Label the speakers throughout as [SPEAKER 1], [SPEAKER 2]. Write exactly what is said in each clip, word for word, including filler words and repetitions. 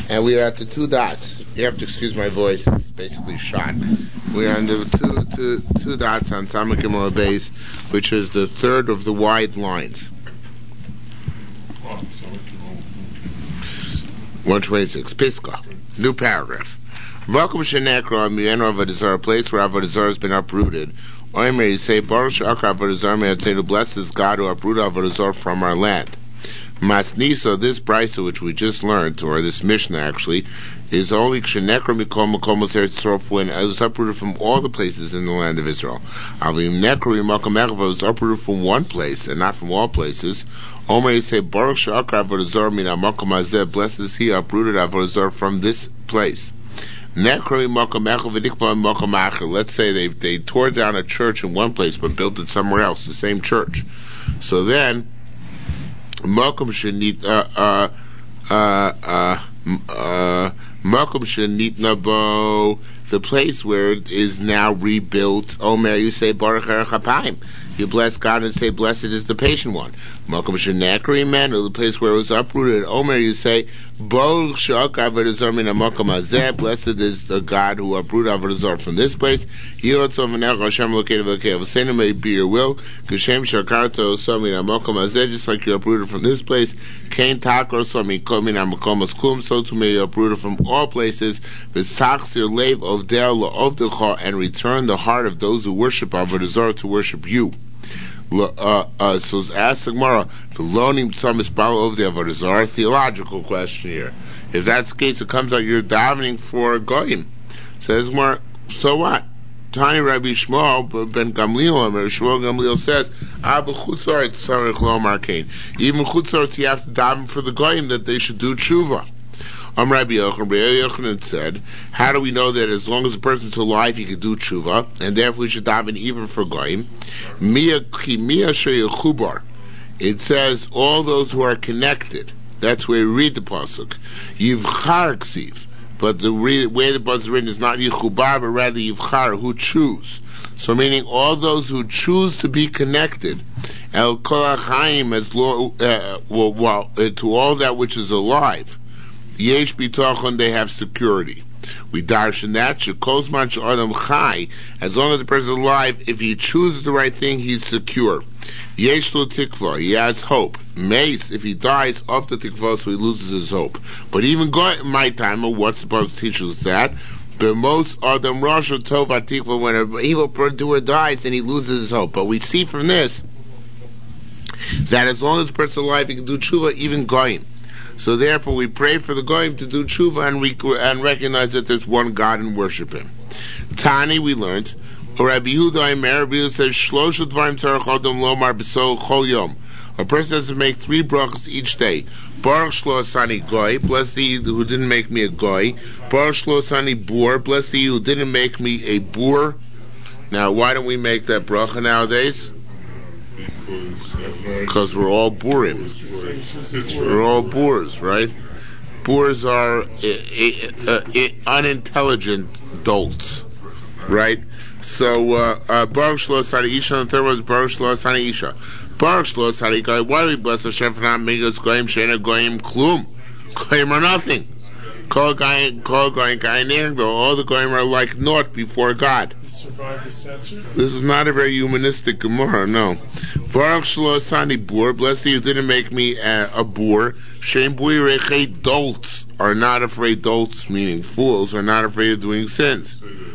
[SPEAKER 1] And we are at the two dots. You have to excuse my voice, it's basically shot. We are on the two, two, two dots on Samach Gimel base, which is the third of the wide lines. one twenty-six, Pisca, new paragraph. Welcome Shenekra, Mienra Avodah Zarah, a place where Avodah Zarah has been uprooted. Oimer, you say, Baruch She'akar Avodah Zarah, may I say to bless this God who uprooted Avodah Zarah from our land. Masnisa, this brisa which we just learned, or this Mishnah actually, is only Kshenekra Mikom Makomos Eretz Yisrael, when it was uprooted from all the places in the land of Israel. Avim Nekra Mimakom Echav was uprooted from one place and not from all places. Omer, you say, Baruch She'akar Avodah Zarah Min HaMakom Hazeh, blessed is he uprooted Avodah Zarah from this place. Let's say they they tore down a church in one place but built it somewhere else, the same church. So then, Malcolm Shanit, uh, uh, uh, uh, uh, Malcolm Shanit Nabo, the place where it is now rebuilt. Omer, you say Baruch Chapayim. You bless God and say, blessed is the patient one. Malcolm Shenekri Manu, the place where it was uprooted. Omer, you say, Baruch She'akar Avodah Zarah Min HaMakom Hazeh, blessed is the God who uprooted Avodah Zarah from this place. Yirotzov V'necha Hashem Elokeinu V'Elokeinu V'Seinu, may it be your will. K'shem She'akarto Zarah Min HaMakom Hazeh, just like you uprooted from this place. Kain Takor Zarah Min HaMakom Hazeh, so too may you uprooted from all places. V'sachzir Leiv Ovdei L'Ovdecha, and return the heart of those who worship Avodah Zarah to worship you. Uh, uh, so ask the Gemara, theological question here. If that's the case, it comes out you're davening for Goyim. Says Gemara, so what? Tani Rabbi Shmuel ben Gamliel, Shmuel Gamliel says, even Chutzart you have to daven for the Goyim that they should do tshuva. Um, Rabbi Yochanan said, how do we know that as long as a person's alive he can do tshuva, and therefore we should daven even for goyim? It says, all those who are connected. That's where we read the pasuk. Yivchar ksiv. But the re- way the pasuk is written is not yichubar, but rather yivchar, who choose. So meaning all those who choose to be connected, el kol ha'chaim, as lo- uh, well, well, uh, to all that which is alive, yesh bitachon, they have security. We darshan that shekozman she'adam chai, as long as the person is alive, if he chooses the right thing, he's secure. Yesh lo tikva, he has hope. Mace, if he dies off the tikva, so he loses his hope. But even God, my time, what's supposed to teach us that? But most adam rasha tova tikva, when an evil doer dies, then he loses his hope. But we see from this that as long as the person is alive, he can do tshuva, even goyim. So therefore, we pray for the goyim to do tshuva and, we, and recognize that there's one God and worship Him. Tani, we learned. Rabbi Yehuda Aimer, Rabbi Yehuda says, Shlosha dvarim tzarech adam lomar b'so chol yom. A person has to make three brachas each day. Baruch shlo asani goy, bless thee who didn't make me a goy. Baruch shlo asani bur, bless thee who didn't make me a bur. Now, why don't we make that bracha nowadays? Because we're all burim. We're all boors, right? Boors are uh, uh, uh, unintelligent dolts, right? So, uh, Baruch Shlo Asani Isha, and the third one is Baruch Shlo Asani Isha. Baruch Shlo Asani Goyim, why do we bless Hashem for not making us Goyim, Shena Goyim, Klum? Goyim are nothing. Kol Goyim, Kol Goyim, Goyim, all the Goyim are like naught before God.
[SPEAKER 2] Survive the censor?
[SPEAKER 1] This is not a very humanistic Gemara, no. Baruch Shlo Asani Bur, bless you, didn't make me a, a boor. Shem Bui Rechei, dolts are not afraid, dolts meaning fools, are not afraid of doing sins.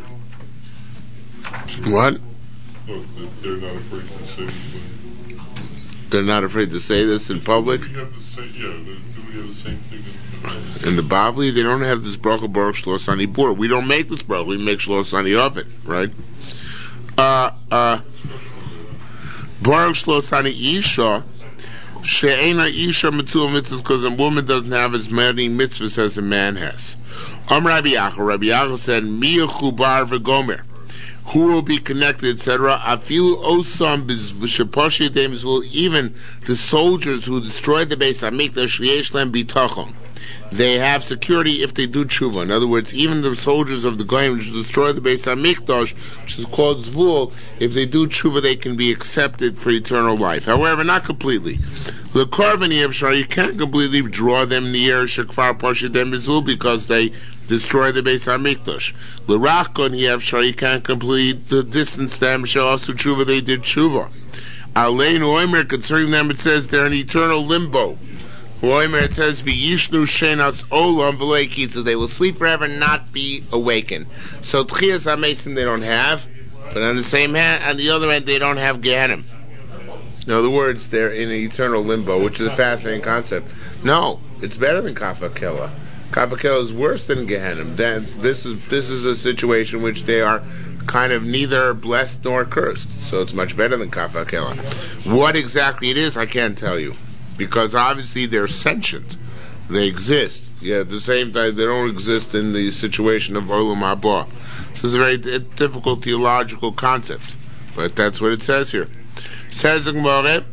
[SPEAKER 1] What?
[SPEAKER 3] No, they're not afraid to say this.
[SPEAKER 1] They're not afraid to say this in public?
[SPEAKER 3] Do we have the same, yeah, do we have the same thing in,
[SPEAKER 1] in the Bavli? They don't have this bracha Baruch Shlo Asani Bur. We don't make this bracha, we make Shlo Asani of it, right? Uh, uh, Baruch Shlo Asani Isha, She'ena Isha Mitzvah Mitzvahs, because a woman doesn't have as many mitzvahs as a man has. Am Rabbi Yachal, Rabbi Yachal said, Mi Yechubar V'Gomer, who will be connected, et cetera. Afilu osam b'sheposhi demis, will even the soldiers who destroyed the base Hamikdash yesh lem bitachon, they have security if they do tshuva. In other words, even the soldiers of the Goyim which destroy the Beis HaMikdash, which is called Zvul, if they do tshuva, they can be accepted for eternal life. However, not completely. The Korban Yevshar, you can't completely draw them near Shekfar Pashidem Zvul because they destroy the Beis HaMikdash. The Rachkon Yevshar, you can't completely distance them. She'asu tshuva, they did tshuva. Aleinu Omer, concerning them, it says they're in eternal limbo. Omer, it says, "V'yishnu shenas olam v'lo yikitzu." They will sleep forever, not be awakened. So Tchias HaMesim they don't have, but on the same hand, on the other hand, they don't have Gehenim. In other words, they're in an eternal limbo, which is a fascinating concept. No, it's better than Kaf HaKela. Kaf HaKela is worse than Gehenim. Then this is this is a situation in which they are kind of neither blessed nor cursed. So it's much better than Kaf HaKela. What exactly it is, I can't tell you. Because obviously they're sentient. They exist. Yeah, at the same time, they don't exist in the situation of Olam Haba. This is a very d- difficult theological concept. But that's what it says here. Says the Gemara,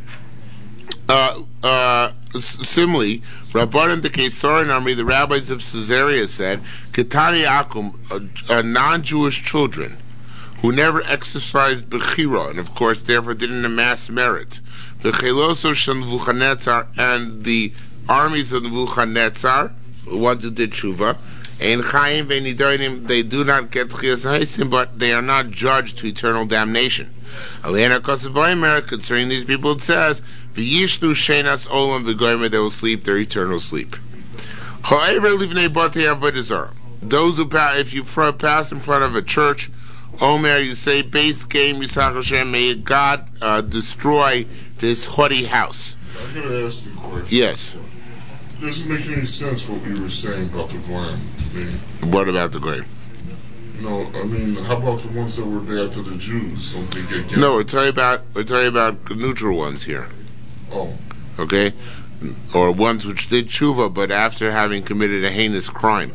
[SPEAKER 1] uh, uh, similarly, Rabbanan the Kesaran army, the rabbis of Caesarea said, Ketani Akum, uh, uh, non-Jewish children, who never exercised Bechira, and of course therefore didn't amass merit. The Cheloso Shel Nebuchadnezzar and the armies of Nebuchadnezzar, the ones who did Tshuva, Ein Chaim Ve'Nidorim, they do not get Tchias HaMesim, but they are not judged to eternal damnation. Alena Kosavoimer, concerning these people, it says, V'yishnu Shenas Olam V'Goymer, they will sleep their eternal sleep. However, Livnei Batei Avodah Zarah, those who pass, if you pass in front of a church, Omer, you say, base game, Yisach Hashem, may God uh, destroy this haughty house.
[SPEAKER 3] I'm going to ask you a question.
[SPEAKER 1] Yes.
[SPEAKER 3] It doesn't make any sense what you were saying about the Goyim to me.
[SPEAKER 1] What about the Goyim?
[SPEAKER 3] No, I mean, how about the ones that were bad to the Jews? Don't they get get
[SPEAKER 1] No, we're talking about we're talking about neutral ones here.
[SPEAKER 3] Oh.
[SPEAKER 1] Okay? Or ones which did tshuva, but after having committed a heinous crime.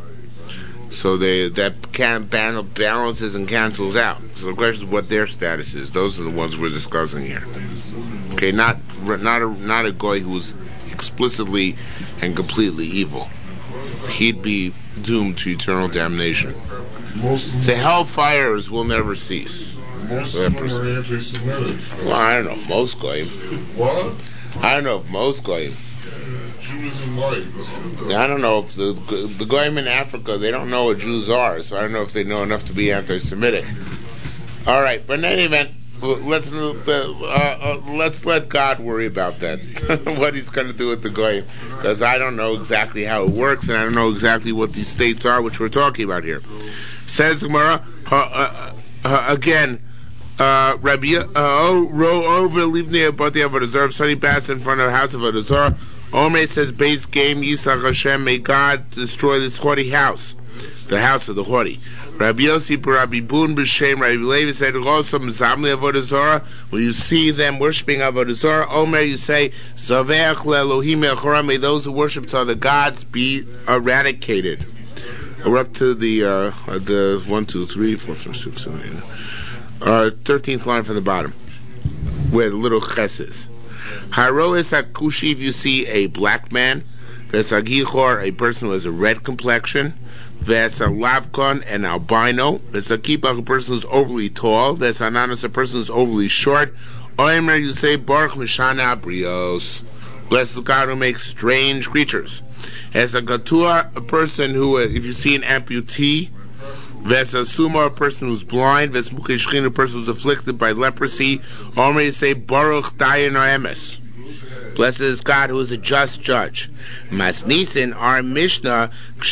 [SPEAKER 1] So they that can balances and cancels out. So the question is what their status is. Those are the ones we're discussing here. Okay, not not a not a guy who's explicitly and completely evil. He'd be doomed to eternal damnation.
[SPEAKER 3] Most
[SPEAKER 1] The hellfires will never cease.
[SPEAKER 3] most of them are anti-Semitic.
[SPEAKER 1] Well, I don't know most goyim.
[SPEAKER 3] What?
[SPEAKER 1] I don't know if most goyim.
[SPEAKER 3] Jews in light.
[SPEAKER 1] I don't know if the the goyim in Africa, they don't know what Jews are, so I don't know if they know enough to be anti-Semitic. All right, but in any event, let's uh, uh, let's let God worry about that. What He's going to do with the goyim, because I don't know exactly how it works, and I don't know exactly what these states are, which we're talking about here. Says Gemara uh, uh, uh, again. Uh, Rabbi Oh Ro over Livnei about the Avodah Zarah. Somebody passed in front of the house of Avodah Zarah. Omer says, base game Yisach Hashem, may God destroy this haughty house, the house of the haughty. Rabbi Yossi Rabbi Bun B'Shem Rabbi Levi said, Rosam Zamli Avodah Zarah. When you see them worshiping Avodah Zarah, Omer, you say, Zaveach LeElohim Echorah, may those who worship to other gods be eradicated. We're up to the uh, the one, two, three, four, five, six, seven, eight. Uh, thirteenth line from the bottom, where the little ches is. Haroes hakushi, if you see a black man, vesagichor, a person who has a red complexion, vesalavkon, an albino, vesakipa, a person who's overly tall, vesananas, a person who's overly short. Oimer, you say Baruch Mishana Brios, bless the God who makes strange creatures. As a gatua, a person who, if you see an amputee, Ves Asuma, a person who's blind. Ves Mukeshchin, a person who's afflicted by leprosy. Omer, you say Baruch Dayan Oemes. Blessed is God who is a just judge. Masnisin, our Mishnah,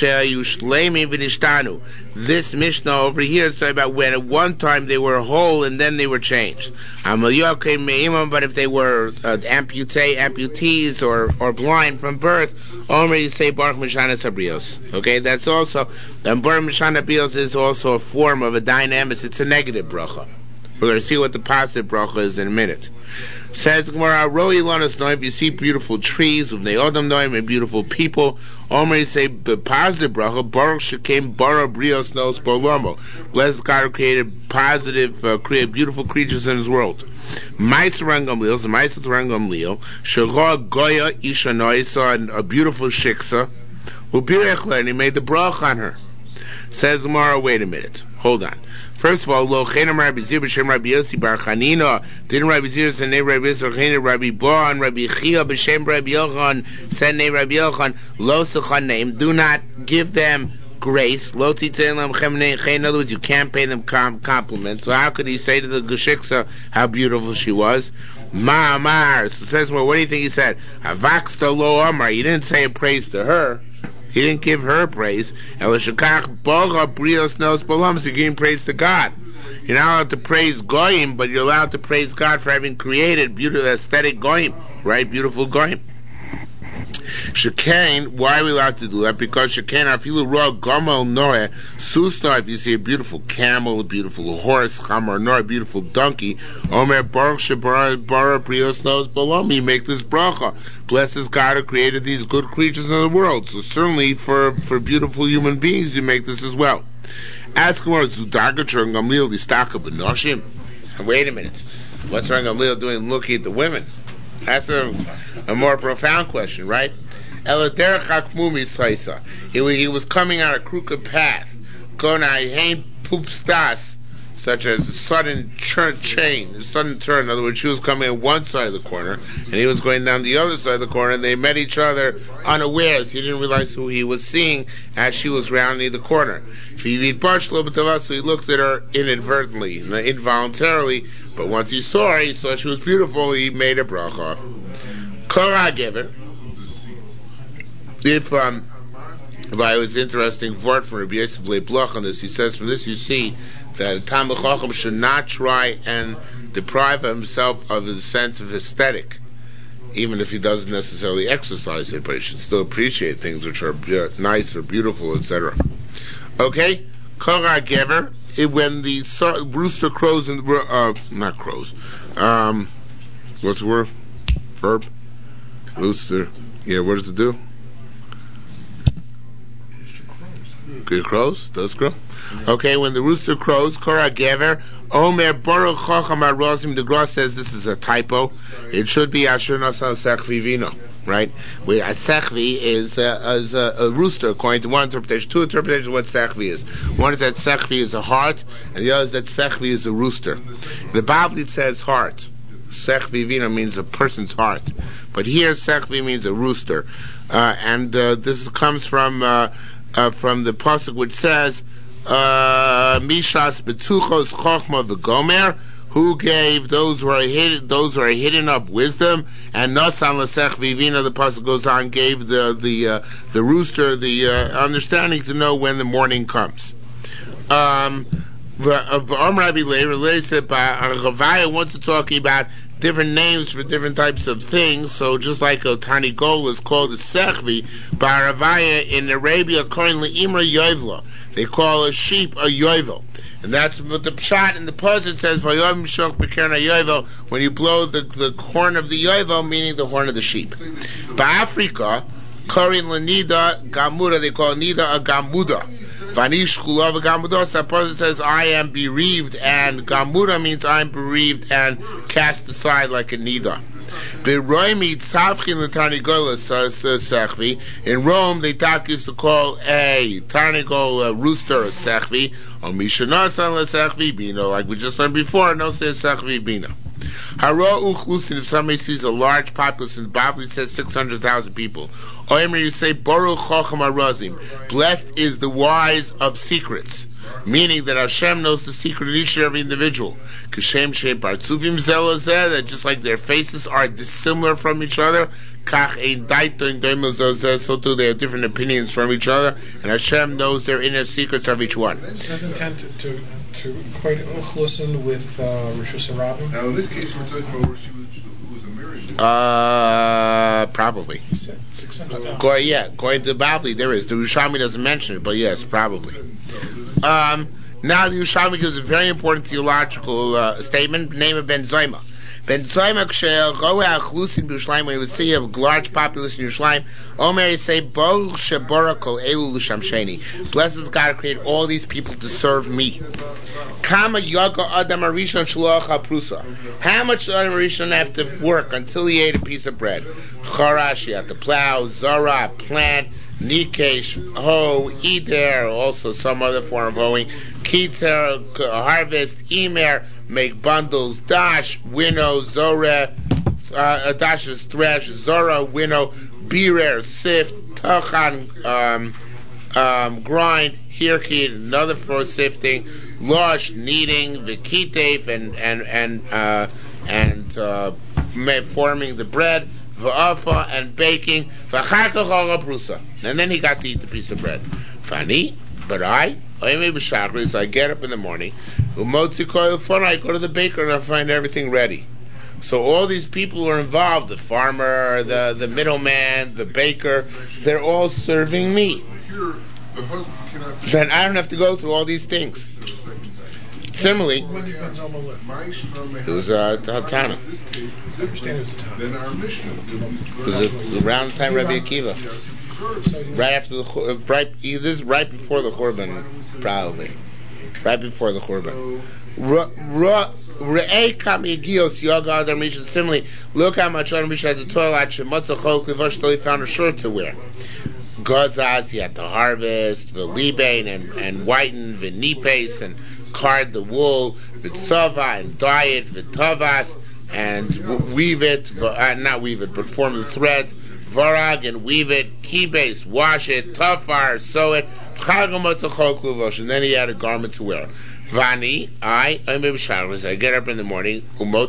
[SPEAKER 1] Ksheyu V'nishtanu. This Mishnah over here is talking about when at one time they were whole and then they were changed. But if they were uh, amputee, amputees or, or blind from birth, Omer, you say Baruch Mishana Sabrios. Okay, that's also, and Baruch Mishana Sabrios is also a form of a dynamis. It's a negative bracha. We're going to see what the positive bracha is in a minute. Says Gemara, Roi Lanas Noim, you see beautiful trees, Uvnei Odom Noim, and beautiful people. Omer, you say the positive bracha, Baruch Shekem Bara Brios Nos Bolomo. Blessed God who created positive, uh, created beautiful creatures in His world. Ma'aser Rangam Lil, the Ma'aser Rangam Lil, Shechor Goya Isha Noi, saw a beautiful shiksa. Ubirechla, and he made the brach on her. Says Gemara, wait a minute, hold on. First of all, Lo Chenam Rabbi Zir b'Shem Rabbi Yossi Bar Chanina. Didn't Rabbi Zir say name Rabbi Yossi Chanina? Rabbi Bon, Rabbi Chia b'Shem Rabbi Yochanan said name Rabbi Yochanan. Lo Sechan name. Do not give them grace. Lo Titein Lam Chem Nein. In other words, you can't pay them com- compliments. So how could he say to the Geshiksa how beautiful she was? Ma Amar. So says, well, what do you think he said? Avaksta Lo Amar. He didn't say a praise to her. He didn't give her praise. Elishakach Boga Brios Nos Bolams. You're giving praise to God. You're not allowed to praise Goyim, but you're allowed to praise God for having created beautiful, aesthetic Goyim, right? Beautiful Goyim. Shekain, why are we allowed to do that? Because Shekain, afilu roa gamal noe, susna, if you see a beautiful camel, a beautiful horse, chamar noe, a beautiful donkey, omer baruch shebara bara prios nos bolami, you make this bracha. Blesses God who created these good creatures in the world. So certainly for, for beautiful human beings, you make this as well. Ask him, Zudagatcher and Gamliel, the stock of Benoshim. Wait a minute. What's wrong Gamliel doing looking at the women? That's a, a more profound question, right? He, he was coming on a crooked path, such as a sudden churn, change, a sudden turn. In other words, she was coming on one side of the corner, and he was going down the other side of the corner, and they met each other unawares. He didn't realize who he was seeing as she was rounding the corner. So he looked at her inadvertently, involuntarily, but once he saw her, he saw she was beautiful, he made a bracha. Korah Gever. If um, if I was interesting word from Rabbi Yosef Leibloch on this, he says from this you see that a Talmid Chacham should not try and deprive himself of his sense of aesthetic, even if he doesn't necessarily exercise it, but he should still appreciate things which are nice or beautiful, et cetera. Okay, Korah Gever. When the so, rooster crows and uh, not crows, um, what's the word? Verb? Rooster. Yeah, what does it do? It crows? Does crow? Okay, when the rooster crows, Korah Gever, Omer Baruch Chacham Arozim, the Gra says this is a typo. It should be Asher Nasan Sechvi Vino, right? Where a Sechvi is, a, is a, a rooster, according to one interpretation. Two interpretations of what Sechvi is. One is that Sechvi is a heart, and the other is that Sechvi is a rooster. The Bible says heart. Sechvi Vino means a person's heart. But here, Sechvi means a rooster. Uh, and uh, this comes from... Uh, Uh, from the pasuk which says, "Mishas betuchos chochma v'gomer," who gave those who are hidden, those who are hidden up wisdom, and nasan l'sech vivina. The pasuk goes on, gave the the uh, the rooster the uh, understanding to know when the morning comes. Um, Rabbi Leir said, Ravaya wants to talk about different names for different types of things. So just like a tiny goal is called a sechvi, by Ravaya in Arabia, currently imra yoivla, they call a sheep a yovel, and that's what the pshat in the pasuk says. Vayom shok b'kern yovel, when you blow the the horn of the yovel, meaning the horn of the sheep. By Africa, Korin Lanida Gamuda, they call Nida a Gamuda. Vanish Kulav Gamuda, so the person says, I am bereaved, and Gamuda means I am bereaved and cast aside like a Nida. In Rome, they talk used to call a Tarnigol a rooster a Sechvi, or Mishanasan a Sechvi Bino, like we just learned before, no say Sechvi Bino. Hara Uchlusin, if somebody sees a large populace, and the Bible says six hundred thousand people, or you say, Baruch Chacham Arazim, blessed is the wise of secrets, meaning that Hashem knows the secret of each and every individual. Kashem Shem Partzuvim Zelazeh, that just like their faces are dissimilar from each other, Kach Ein Daito Doimazozeh, so too they have different opinions from each other, and Hashem knows their inner secrets of each one.
[SPEAKER 2] It doesn't tend to, to, to equate Uchlusin with uh, Rosh Hashanah.
[SPEAKER 3] Now in this case we're talking about where she was, who was a miracle.
[SPEAKER 1] Uh, probably.
[SPEAKER 2] six hundred
[SPEAKER 1] Go, yeah, according to the Bible, there is. The Yerushalmi doesn't mention it, but yes, probably. Um, now the Yerushalmi gives a very important theological uh, statement, name of Ben Zoma. Ben Zoma, when you would see a large population in Yerushalayim, Omer, you say, Baruch shebarakol elu l'shamsheni. Blesses God to create all these people to serve me. Kama yaga adam arishon shluach haprusa. How much did Adam Arishon have to work until he ate a piece of bread? Charash, you have to plow, zara, plant, Nikesh, hoe, Eder, also some other form of hoeing. Kitzer, harvest. Imer, make bundles. Dash, winnow. Zora, uh, dash is thresh. Zora, winnow. Birer, sift. Tachan, um, um, grind. Hirkid, another for sifting. Lush, kneading. Vikitef, and and and uh, and uh, forming the bread. V'afa, and baking. And then he got to eat the piece of bread. Funny, but I, so I get up in the morning. I go to the baker and I find everything ready. So all these people who are involved, the farmer, the the middleman, the baker, they're all serving me. Then I don't have to go through all these things. Similarly, it was uh, Hatana. It was around the time of Rabbi Akiva. Right after the right, this is right before the Churban, probably. Right before the Churban. Re'ei kam yigios yoga other missions. Similarly, look how much other missions had the toilet. Shemotza chol klivosh till he found a shirt to wear. Gozaz, he had to harvest, v'libein, and, and whiten, v'nipes, and card the wool, v'tzava, and dye it, v'tavas, and weave it, uh, not weave it, but form the threads, varag, and weave it, kibes, wash it, tafar, sew it, and then he had a garment to wear. Vani, I, I'm Ibsharas. I get up in the morning,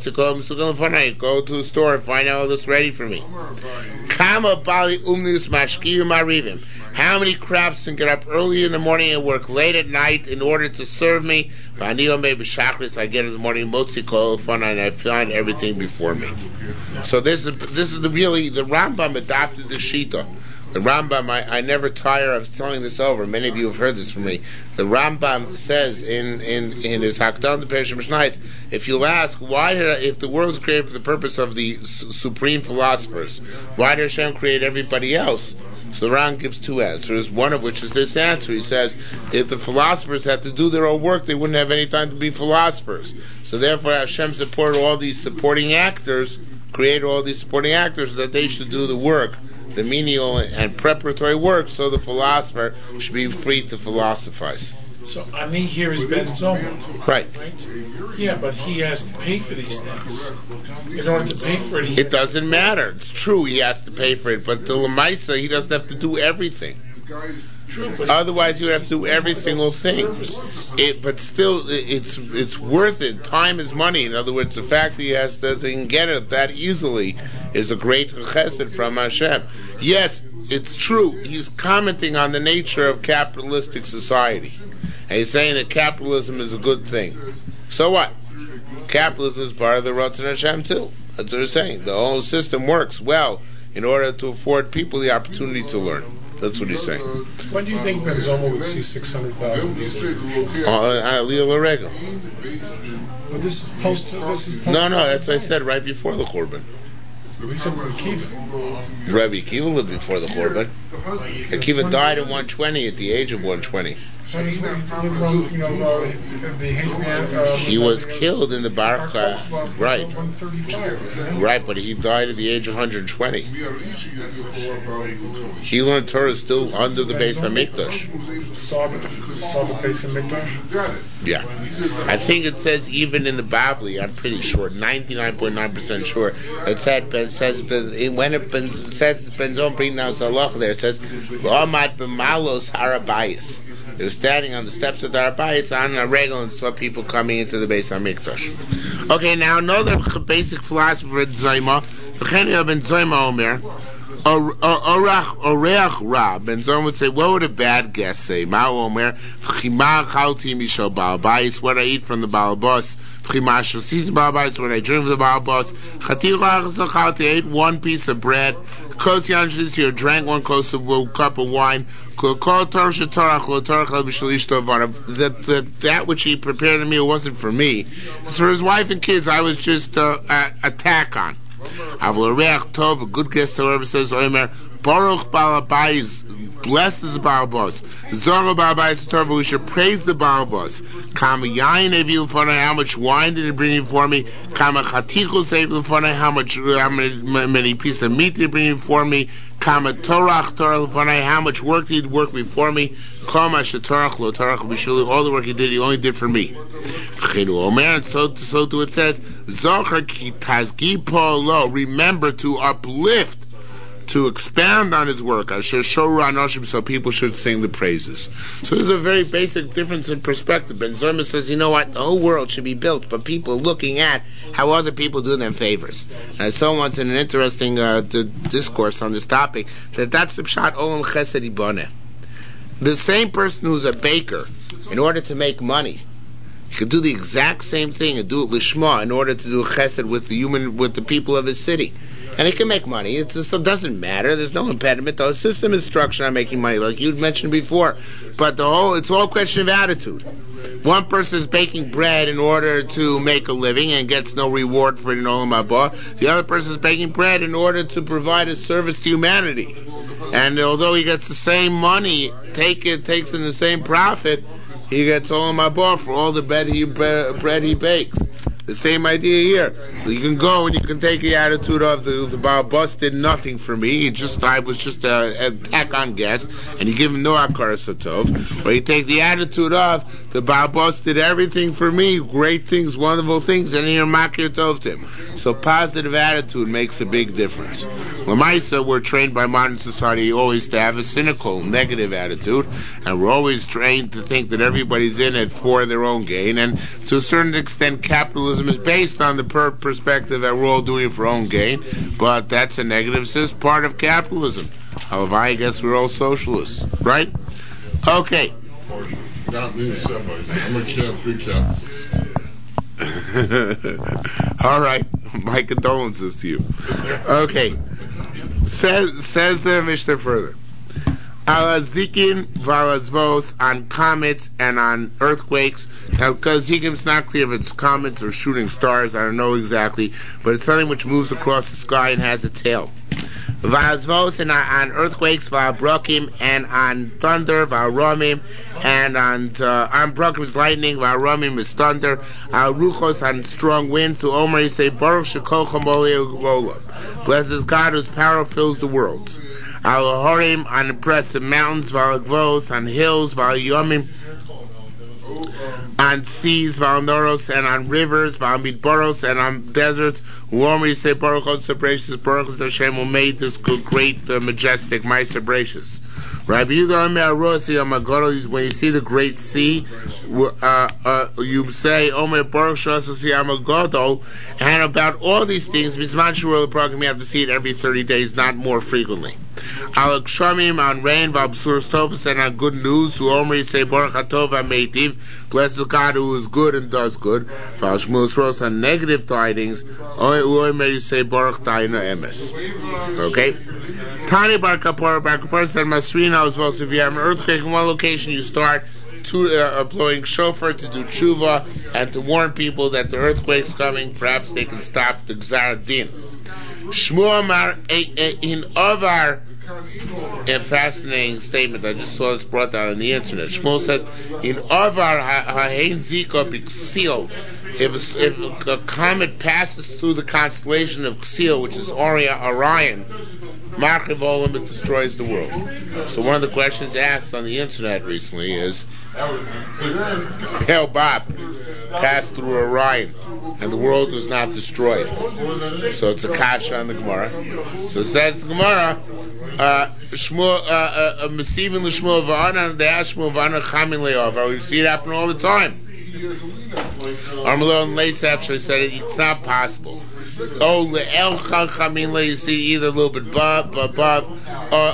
[SPEAKER 1] I go to a store and find out all this ready for me. Kama bali umnius mashkiyu marivim. How many craftsmen get up early in the morning and work late at night in order to serve me? Vani omei b'shachris. I get in the morning, motzi kol fana, and I find everything before me. So this is this is the really the Rambam adopted the shita. The Rambam, I, I never tire of telling this over. Many of you have heard this from me. The Rambam says in, in, in his Hakdan the Perishim Mishnayos, if you'll ask, why did I, if the world was created for the purpose of the su- supreme philosophers, why did Hashem create everybody else? So the Ram gives two answers, one of which is this answer. He says, if the philosophers had to do their own work, they wouldn't have any time to be philosophers. So therefore Hashem supported all these supporting actors, created all these supporting actors that they should do the work, the menial and preparatory work, so the philosopher should be free to philosophize.
[SPEAKER 2] So Ani here is Ben Zoma.
[SPEAKER 1] Right.
[SPEAKER 2] right. Yeah, but he has to pay for these things. In order to pay for it, he
[SPEAKER 1] it doesn't matter. It's true he has to pay for it, but the Lamaisa, he doesn't have to do everything.
[SPEAKER 2] True, but
[SPEAKER 1] otherwise, you would have to do every single thing. It, but still, it's it's worth it. Time is money. In other words, the fact that he has to, they can get it that easily is a great chesed from Hashem. Yes, it's true. He's commenting on the nature of capitalistic society, and he's saying that capitalism is a good thing. So what? Capitalism is part of the Ratzon Hashem too. That's what they're saying. The whole system works well in order to afford people the opportunity to learn. That's what he's saying.
[SPEAKER 2] When do you think Ben Zoma would see six hundred thousand views?
[SPEAKER 1] Uh, Leo Larego.
[SPEAKER 2] Well, this is post. This is post
[SPEAKER 1] no, no, that's what I said right before the Churban.
[SPEAKER 2] We said Akiva.
[SPEAKER 1] Rabbi Akiva lived before the Churban. Akiva died at one twenty, at the age of one twenty. He was killed in the Bar Kokhba, right? Right, but he died at the age of one hundred twenty. He learned Torah still under the Beis Hamikdash.
[SPEAKER 2] Saw the, saw the Beis Hamikdash?
[SPEAKER 1] Yeah. I think it says even in the Bavli, I'm pretty sure, ninety-nine point nine percent sure, it said, it says, when it says Ben Zoma bring down Salach there, it says, V'amad b'malos harabayis. They were standing on the steps of the Arbayis on a regal and saw people coming into the Beis Hamikdash. Okay, now another basic philosopher in Zoma, V'chenia ben Zoma Omer, Orach Oreach Ra. Ben Zoma would say, what would a bad guest say? Ma'u Omer, V'chima chalti mishal Baal Bayis, what I eat from the Baal Bos, V'chima shal season Baal Bayis, what I drink from the Baal Bos, Chati Rach Chalti, ate one piece of bread, Kos Yanshis here, drank one kos of a cup of wine, that, that that which he prepared the meal wasn't for me. It's for his wife and kids. I was just uh, a, a tack on. A good guest, however, says Omer, Baruch Balabayis, blessed is the Balabos. Zara Balabayis Torah, we should praise the Balabos. Kama Yain Evil Funai, how much wine did he bring in for me? Kama Chatichos Evil Funai, how much, how many, many pieces of meat did he bring in for me? Kama torach torah lefanai, how much work did he work before me? Kama shetorach lo torach b'shuli, all the work he did, he only did for me. Chinu omer, and so, so too it says, Zochar ki tazgi po lo, remember to uplift, to expound on his work, so people should sing the praises. So there's a very basic difference in perspective. Ben Zoma says, you know what, the whole world should be built, but people looking at how other people do them favors. And I saw once in an interesting uh, d- discourse on this topic, that that's the pshat olam chesed iboneh. The same person who's a baker, in order to make money, he could do the exact same thing and do it lishma in order to do chesed with the human, with the people of his city. And he can make money. It just doesn't matter. There's no impediment. The system is structured on making money, like you mentioned before. But the whole, it's all a question of attitude. One person is baking bread in order to make a living and gets no reward for it in Olam Haba. The other person is baking bread in order to provide a service to humanity. And although he gets the same money, take it takes in the same profit, he gets Olam Haba for all the bread he bread he bakes. The same idea here. You can go and you can take the attitude of the, the Baal Bus did nothing for me. He just I was just a, a tack on guest, and you give him no akar satov. Or you take the attitude of the Baal Bus did everything for me, great things, wonderful things, and you're makir tov to him. So positive attitude makes a big difference. Lamaisa, we're trained by modern society always to have a cynical, negative attitude, and we're always trained to think that everybody's in it for their own gain, and to a certain extent, capitalism is based on the per- perspective that we're all doing it for our own gain, but that's a negative. It's just part of capitalism. However, I guess we're all socialists, right? Okay.
[SPEAKER 3] Not me, I'm a camp, big camp.
[SPEAKER 1] All right, my condolences to you. Okay, says says the Mishnah further. Ala zikin v'alazvos, on comets and on earthquakes. Now, because zikim's not clear if it's comets or shooting stars, I don't know exactly, but it's something which moves across the sky and has a tail. V'alazvos, and on earthquakes, v'albrokim, and on thunder, v'alromim, and on uh, on brokim is lightning, v'alromim is thunder, al ruchos, on strong winds. So Omer, you say, Baruch shekol chamolei u'gola. Blessed is God whose power fills the worlds. Al horim, on impressive mountains, v'algvos, on hills, v'alyomim, on seas, v'alnoros, and on rivers, v'almidboros, and on deserts. Uomer, you say, Baruch Hod Sabracious, Baruch Hashem, who made this great, uh, majestic, my Sabracious. Rabbi Yehuda Omer Arosi Amagodol, when you see the great sea, uh, uh, you say, Omer Baruch Shasasi Amagodol, and about all these things, Bisman Shurul program, you have to see it every thirty days, not more frequently. Al Kshamim, on rain, V'absur Stofus, and on good news, who Omer, you say, Baruch Hatov HaMeitiv, blessed God who is good and does good. V'al Shmuz Ros, on negative tidings, Omer, you say, Baruch Daina Emes. Okay? Tani Bar Kapor, Bar Kapor said, Masrina as well. So if you have an earthquake in one location, you start to, uh, blowing shofar to do tshuva and to warn people that the earthquake's coming. Perhaps they can stop the Gzar Din. Shmuel Amar in Ovar, a fascinating statement. I just saw this brought down on the internet. Shmuel says, in Ovar ha'hein zika b'ksil, if, if a comet passes through the constellation of Ksil, which is Orion, Marchiv Olam, it destroys the world. So one of the questions asked on the internet recently is, Hell Bob passed through Orion and the world was not destroyed. So it's a kasha on the Gemara. So it says the Gemara, Shmuel, Mesivin l'Shmuel v'ana, they ask Shmuel v'ana chamin le'ov. We see it happen all the time. Armalon and Lace actually said it, it's not possible. Oh, le'el chamin le, you see either a little bit above, above, or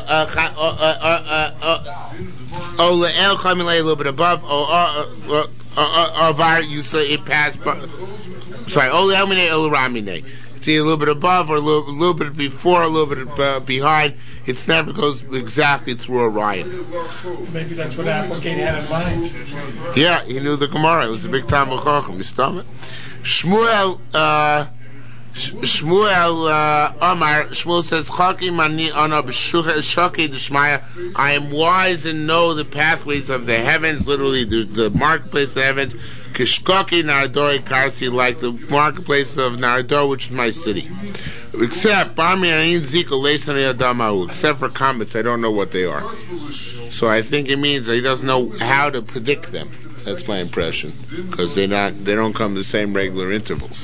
[SPEAKER 1] oh, le'el chamin le, a little bit above, or avar, you say it passed by. Sorry, oh, le'el mine el ramine. It's either a little bit above or a little, a little bit before, a little bit uh, behind. It never goes exactly through Orion.
[SPEAKER 2] Maybe that's what Applegate had in mind.
[SPEAKER 1] Yeah, he knew the Gemara. It was a big time of Chacham. You stomach. Shmuel, uh, Shmuel uh, Omar, Shmuel says, Chaki mani ana b'shokei d'shmaya. I am wise and know the pathways of the heavens, literally the, the marketplace of the heavens. Kishkoki Naradori Karsi, like the marketplace of Narador, which is my city. Except Barmi Ain Zika Leisani Adamahu, except for comets, I don't know what they are. So I think it means that he doesn't know how to predict them. That's my impression, because they not they don't come the same regular intervals.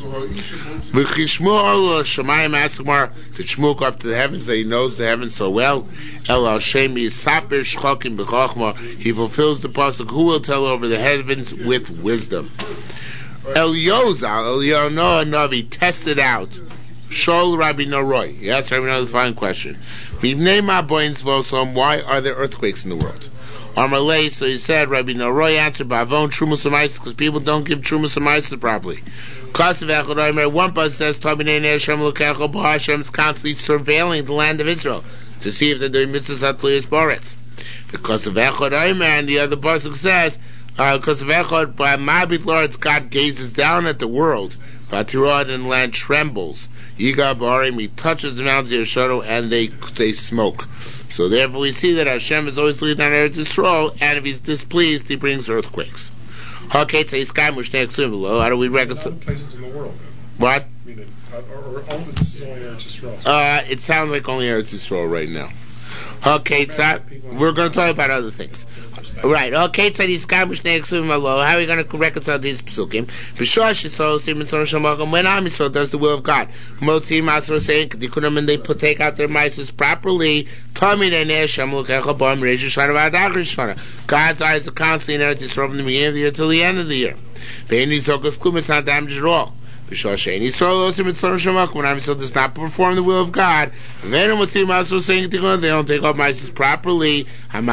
[SPEAKER 1] Shemayim asked Gemara to Shmuk up to the heavens, that he knows the heavens so well. El Hashem Yisapir Shchokim B'Chochma. He fulfills the pasuk, who will tell over the heavens with wisdom. El Yozal, El Yonoah Navi tested out. Shol Rabbi Noroi. He asked Rabbi Noroi the following question: why are there earthquakes in the world? Amalei, so he said, Rabbi Noroi answered, Bavon Trumas Amaisis, because people don't give Trumas Amaisis properly. One person says, Hashem is constantly surveilling the land of Israel to see if they're doing mitzvahs atliyas boretz. Because of Echad Omer, and the other pasuk says, uh, because of Echad, by Mabit Lord, God gazes down at the world, Vatirod, and land trembles. Yiga Barim, he touches the mountains of Yeshono, and they they smoke. So therefore we see that Hashem is always leading on Eretz Yisrael, and if he's displeased, he brings earthquakes. How do we reconcile?
[SPEAKER 2] Places in the world.
[SPEAKER 1] What?
[SPEAKER 2] I mean, or, or only this is only Eretz Yisrael.
[SPEAKER 1] Uh, it sounds like only Eretz Yisrael right now. Okay, we're going to talk about other things. Right. Okay, so these how are we going to reconcile these psukim? When Am Yisrael does the will of God, and they put, take out their mices properly, God's eyes are constantly in Eretz Yisrael from the beginning of the year till the end of the year. It's not damaged at all. When Am does not perform the will of God, they don't take off mices properly.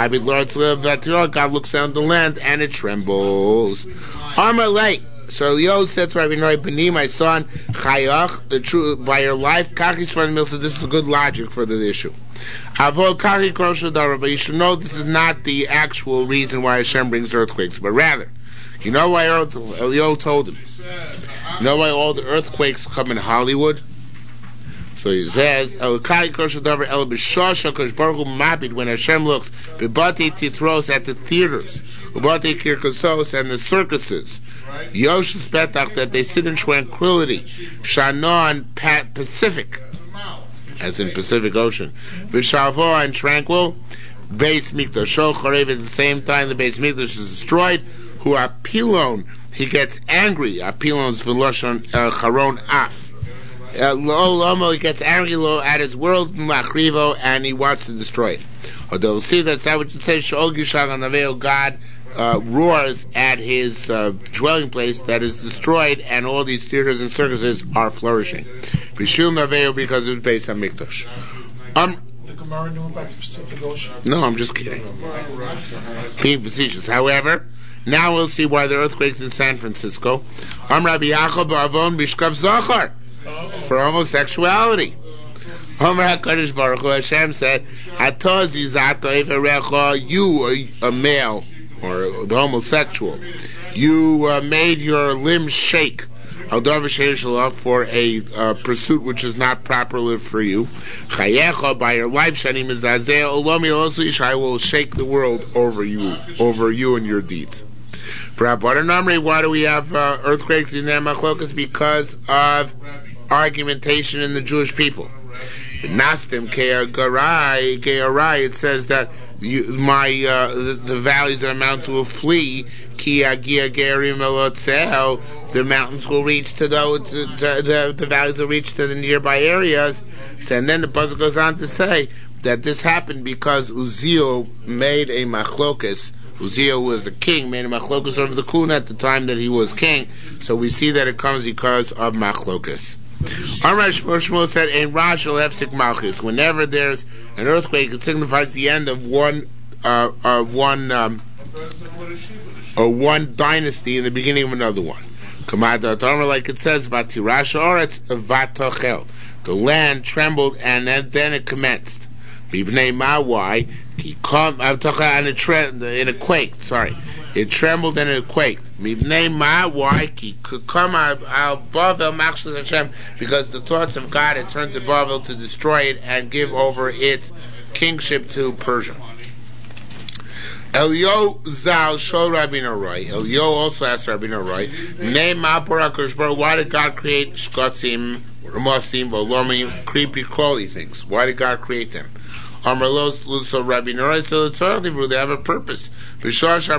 [SPEAKER 1] God looks down the land and it trembles. Amalei. So Leo said to Rabbi Noi, B'ni, my son, Chayach, the truth by your life, Kachi's friend Milsa. This is a good logic for the issue. Avo Kachi Kroshadara, but you should know this is not the actual reason why Hashem brings earthquakes, but rather, you know why Elio told him? You know why all the earthquakes come in Hollywood? So he says, El Kai Koshadavar El Bishosha Koshbarhu Mabid, when Hashem looks, Bibati Titros at the theaters, Ubati Kirkosos and the circuses, Yoshus Betach, that they sit in tranquility, Shanon Pacific, as in Pacific Ocean, Bishavor and tranquil, Beis Mikdash Shocharev, at the same time the Beis Mikdash is destroyed, who are Pilon, he gets angry. Apilon's Veloshon Charon Af. Lo Lomo, he gets angry at his world, Machrivo, and he wants to destroy it. Although we'll see that's not what it says, Sh'ol Gishag on Naveo, God uh, roars at his uh, dwelling place that is destroyed, and all these theaters and circuses are flourishing. Bishul Naveo, because it was based on Mikdash. Um,
[SPEAKER 2] The Gemara knew about the Pacific Ocean.
[SPEAKER 1] No, I'm just kidding. Being facetious. However, now we'll see why there are earthquakes in San Francisco. Am Rabbi Yaakov Avon Mishkav Zachar, for homosexuality. Homer HaKadosh Baruch Hu, Hashem said, Atozi Zato Everecha, you, a, a male, or the homosexual, you uh, made your limbs shake. For a uh, pursuit which is not proper for you. Chayecha, by your life, Shani Mizazeh, Olomi Olosu, I will shake the world over you, over you and your deeds. Why do we have uh, earthquakes in their machlokas? Because of argumentation in the Jewish people. Nastim Ke'arai, Ke'arai, it says that you, my uh, the, the valleys that amount to a flea, Ki Agia Gerim Elotzeo, the mountains will reach to the, to, to, the the valleys will reach to the nearby areas. So, and then the puzzle goes on to say that this happened because Uziel made a machlokas. Uziel was the king, made a machlokas over the kun at the time that he was king. So we see that it comes because of machlokas. Amrash Shmuel said, "In Rashel Hefsik Malchus, whenever there's an earthquake, it signifies the end of one uh, of one um, or one dynasty and the beginning of another one." Like it says, "Vatirash Oretz Vatochel," the land trembled and then, then it commenced. Why? In a, tre- in a quake, sorry. It trembled and it quaked. Mibnei ma, why? Ki come al Bavel machshas Hashem, because the thoughts of God had turned to Bavel to destroy it and give over its kingship to Persia. Elio Zal showed Rabbeinu Roy. Elio also asked Rabbeinu Roy, Mibnei ma barakush bar, why did God create shkotzim, ramosim, volomim, creepy crawly things? Why did God create them? Amarlos, so Rabbeinu Roy said, they have a purpose. When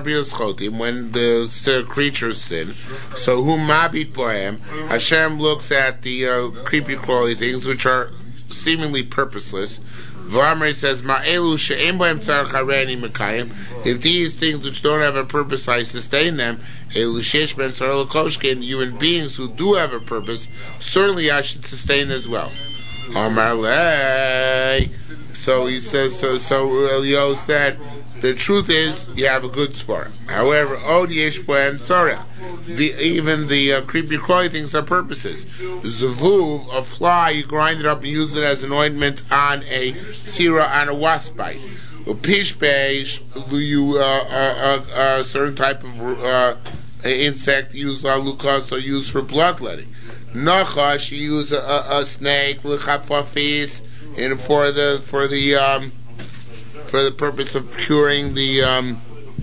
[SPEAKER 1] the creatures sin, so whom mabit bohem, Hashem looks at the uh, creepy crawly things which are seemingly purposeless. V'amrei says, Ma'elu she'em bohem tzarech hareni mekayim. If these things which don't have a purpose, I sustain them. Elu shesh ben tzarech l'koshkin, human beings who do have a purpose, certainly I should sustain as well. Amar lei. So he says, so, so Elio said, the truth is, you have a good svara. However, od yesh bohem tzarech. Even the uh, creepy crawly things are purposes. Zavuv, a fly, you grind it up and use it as an ointment on a sira, on a wasp bite. Pishpeish, you uh, uh, uh, a certain type of uh, insect used la lukas, or used for bloodletting. Nachash, you use a, a, a snake, l'chafafis, and for the for the um, for the purpose of curing the. Um,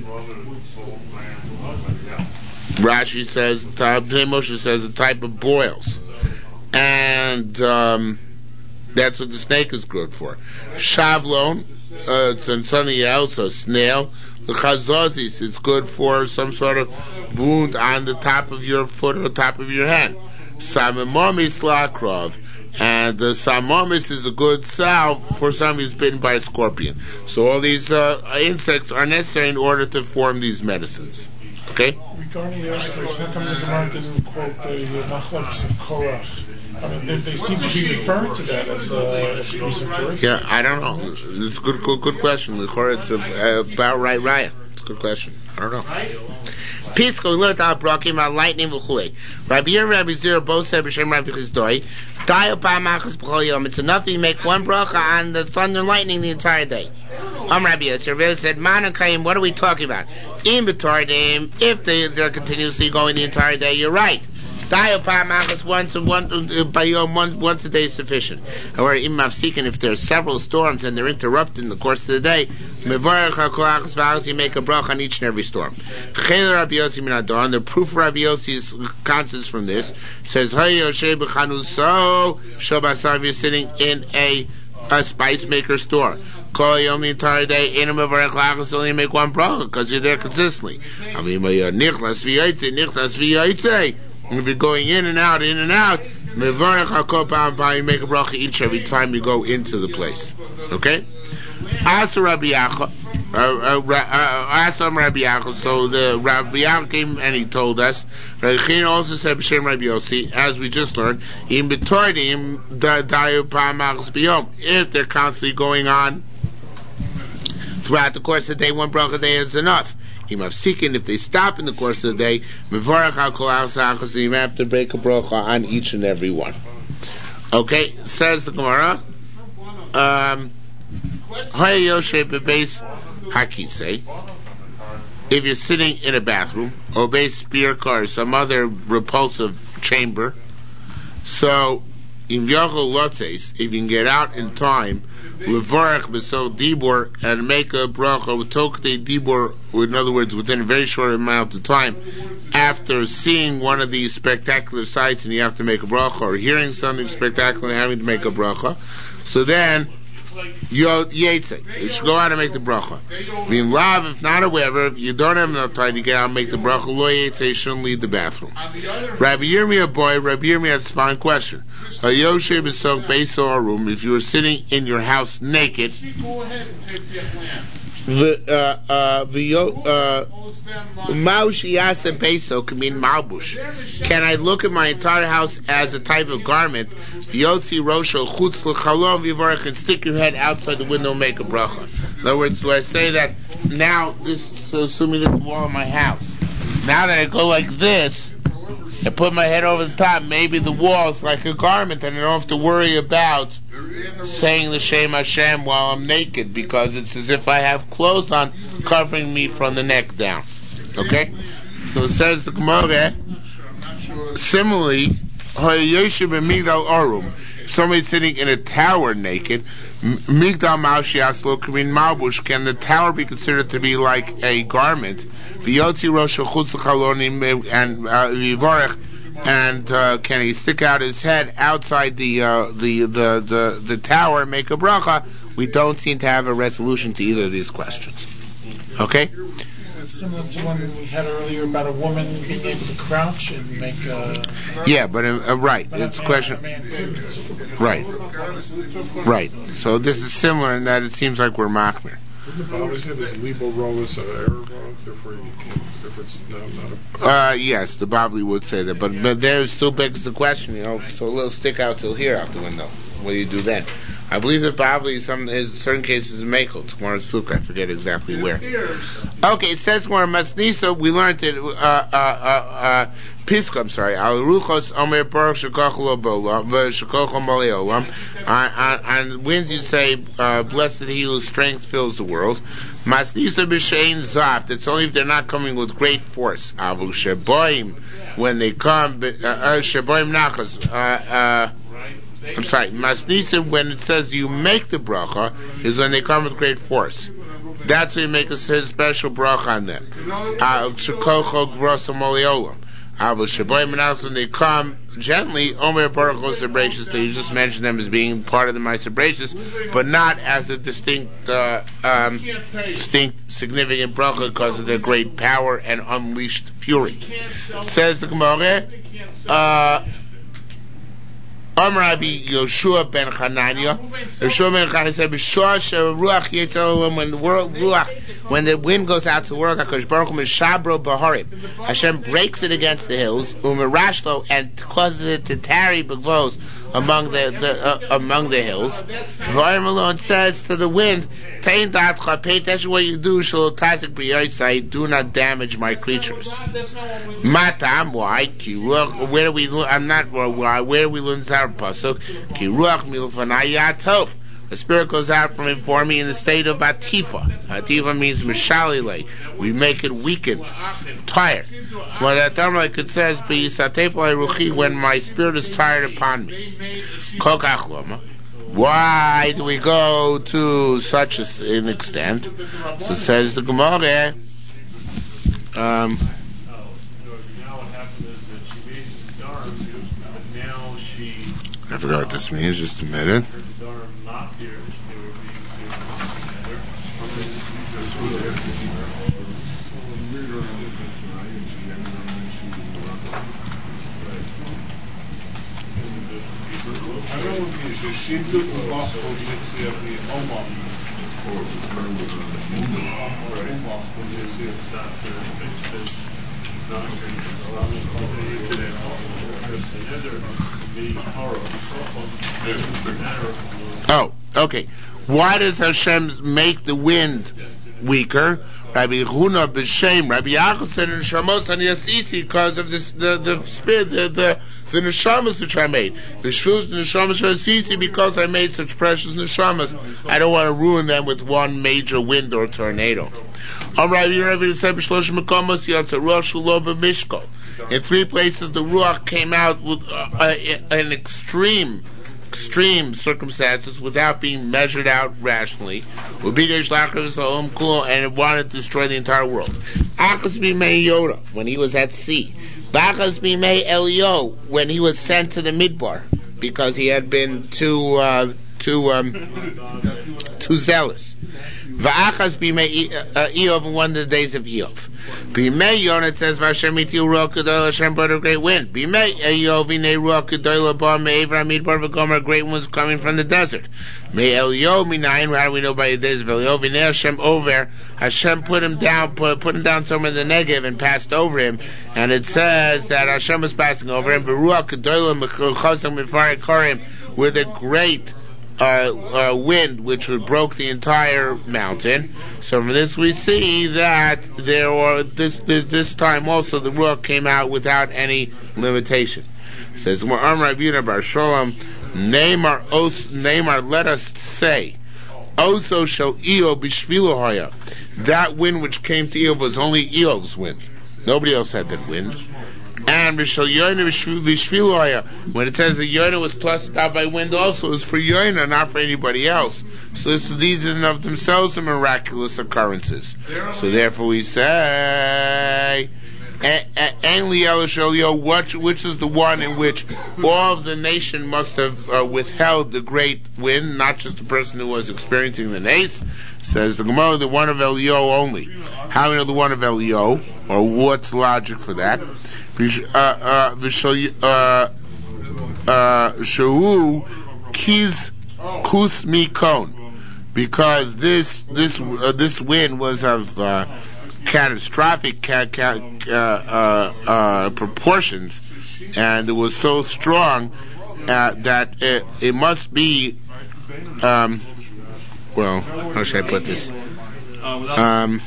[SPEAKER 1] Rashi says, Moshe says, a type of boils, and um, that's what the snake is good for. Shavlon, uh, it's something else, a snail. The chazazis, it's good for some sort of wound on the top of your foot or the top of your hand. Samamomis lakrov, and the samamomis is a good salve for somebody who's bitten by a scorpion. So all these uh, insects are necessary in order to form these medicines. Okay?
[SPEAKER 4] Regarding the earthquakes, how come the Gemara didn't quote the Machlokes of Korach? I mean, they, they seem to be referring to that as a, as a reason for it.
[SPEAKER 1] Yeah, I don't know. It's a good, good, good question. It's a, about right, right. It's a good question. I don't know. Pisco, we learned about Brakim, about lightning, v'chulei. Rabbi Yer and Rabbi Zera both said, B'Shem Rabbi Chizdoi, it's enough if you make one bracha on the thunder and lightning the entire day. Um, Rabbi Yosef said, Manakayim, what are we talking about? In B'Tardim, if they, they're continuously going the entire day, you're right. Once, once, once a day is sufficient. However, if there are several storms and they're interrupted in the course of the day, you make a bracha on each and every storm. The proof of Rabbi Yossi's consensus from this says, you're sitting in a, a spice maker store. Call you the entire day, only make one bracha because you're there consistently. If you're going in and out, in and out, you make a bracha each every time you go into the place. Okay? Asa Rabbi Yaakov, Asa Rabbi Yaakov. So the Rabbi Yaakov came and he told us. Rabbi China also said B'Shem Rabbi Yossi, as we just learned, in B'Tordim dayu pa'amachas b'yom. If they're constantly going on throughout the course of the day, one bracha a day is enough. If they stop in the course of the day, you have to break a bracha on each and every one. Okay, says the Gemara. Um, if you're sitting in a bathroom, or base spear car, some other repulsive chamber, so if you can get out in time, levarach b'sol dibur, and make a bracha with tokatei dibur, in other words, within a very short amount of time, after seeing one of these spectacular sights, and you have to make a bracha, or hearing something spectacular and having to make a bracha, so then you yetze, you should go out and make the bracha. Being lav, if not, however, if you don't have enough time to get out and make the bracha, lo yetze, you shouldn't leave the bathroom. Rabbi Yirmiyah, boy, Rabbi Yirmiyah has a fine question. A yoshe b'sok beiso room, if you were sitting in your house naked, the maush yasa beiso can mean malbush. Can I look at my entire house as a type of garment? Yotzi rosho chutz l'chalom yivarach, and stick your head outside the window and make a bracha. In other words, do I say that now, this so assuming that the wall of my house, now that I go like this, I put my head over the top, maybe the wall is like a garment and I don't have to worry about saying the Shem Hashem while I'm naked, because it's as if I have clothes on covering me from the neck down. Okay? So it says the Gemara, similarly, somebody sitting in a tower naked, Migdal Mashiach Kamin Malbush, can the tower be considered to be like a garment? V'yotzi Rosh Chutz Chalonim and Yivarech, and uh, can he stick out his head outside the uh, the, the the the tower and make a bracha? We don't seem to have a resolution to either of these questions. Okay.
[SPEAKER 4] Similar to one we had earlier about a woman being able to crouch and make a...
[SPEAKER 1] Yeah, but uh, right,
[SPEAKER 4] but
[SPEAKER 1] it's
[SPEAKER 4] a
[SPEAKER 1] a
[SPEAKER 4] man,
[SPEAKER 1] question...
[SPEAKER 4] a man could.
[SPEAKER 1] Right. Right. So this is similar in that it seems like we're machmir.
[SPEAKER 3] Wouldn't the Bible say there's libo rollers of Erev, therefore you can't, if it's no, not a...
[SPEAKER 1] Uh, yes, the Bibli would say that, but, but there still begs the question, you know, so a little stick out till here out the window. What do you do then? I believe that Bibli, some in certain cases, is mekel. Tomorrow's sukkah, I forget exactly where. Okay, it says more Masnisa. We learned it. Uh, uh, uh, uh, Piska, I'm sorry. Al ruchos omer baruch shekoch lo bolam v'shekoch omali olam. On winds you say, uh, "Blessed he whose strength fills the world." Masnisa b'shein zaft. It's only if they're not coming with great force. Avu sheboim, when they come, sheboim nachas. I'm sorry, Masnisa, when it says you make the bracha, is when they come with great force. That's when you make a special bracha on them. Shekocho grosam oliolam. When they come gently, Omer Baruch Hu Sabracious, so you just mention them as being part of the Ma'aser Bereishis, but not as a distinct, uh, um, distinct, significant bracha because of their great power and unleashed fury. Says the Gemara, uh, Amar Rabbi Yoshua ben Chananya. Yoshua ben Chananya said, "B'shua sheruach yetzel when the world ruach, when the wind goes out to the world, Hakadosh Baruch Hu mishabro b'harim. Hashem breaks it against the hills, umerashlo, and causes it to tarry b'gvos among the, the uh, among the hills. V'ayim alone says to the wind, Tein datcha, pay attention what you do. Shelo tazik b'yoysai, do not damage my creatures. Matam, why? Ki ruach, where do we? I'm not. Why? Where do we learn this? Pasuk, Ki ruach milfanai yatov. The spirit goes out from him for me in the state of atifa. Atifa means mishalile. We make it weakened, tired. What Atamalik it says, when my spirit is tired upon me. Why do we go to such an extent? So says the Gemara. Um, I forgot what this means, just a minute. Oh, okay. Why does Hashem make the wind weaker? Rabbi Huna b'Shem, Rabbi Yaakov said in Shamos and Yasisi because of this, the the spirit, the the, the neshamas which I made. The shvus neshamas Yasisi because I made such precious neshamas. I don't want to ruin them with one major wind or tornado. In three places the ruach came out with uh, uh, an extreme. extreme circumstances without being measured out rationally, and it wanted to destroy the entire world. When he was at sea, when he was sent to the Midbar because he had been too uh, too um, too zealous. Va'achas b'mei Eov, in one of the days of Eov. B'mei Yonah, it says, V'Hashem iti ruach gedola, Hashem brought a great wind. B'mei Eov, inei ruach gedola ba me'evra midbar v'gomer, a great wind was coming from the desert. Me'ei Eov minayin, how do we know by the days of Eov? Inei Hashem over, Hashem put him down, put, put him down somewhere in the Negev and passed over him. And it says that Hashem was passing over him. V'ruach gedola m'chosam m'farei korim, with a great Uh, uh, wind which broke the entire mountain. So from this we see that there were this this, this time also the ruach came out without any limitation. It says Amar Rabbi Bar Shalom, Neymar os Neymar, let us say Also shall Eov b'shvilo haya. That wind which came to Eov was only Eov's wind. Nobody else had that wind. And when it says that Yonah was plucked out by wind, also it was for Yonah, not for anybody else. So this, these in and of themselves are miraculous occurrences. So therefore we say, which, which is the one in which all of the nation must have uh, withheld the great wind, not just the person who was experiencing the nace. Says the Gemara, the one of Elio only. How do we know the one of Elio? Or what's logic for that? Shahu Kiz Kus Mikon. Because this this uh, this wind was of uh, catastrophic ca- ca- uh, uh, uh, proportions, and it was so strong uh, that it, it must be. Um, well, how should I put this? Um,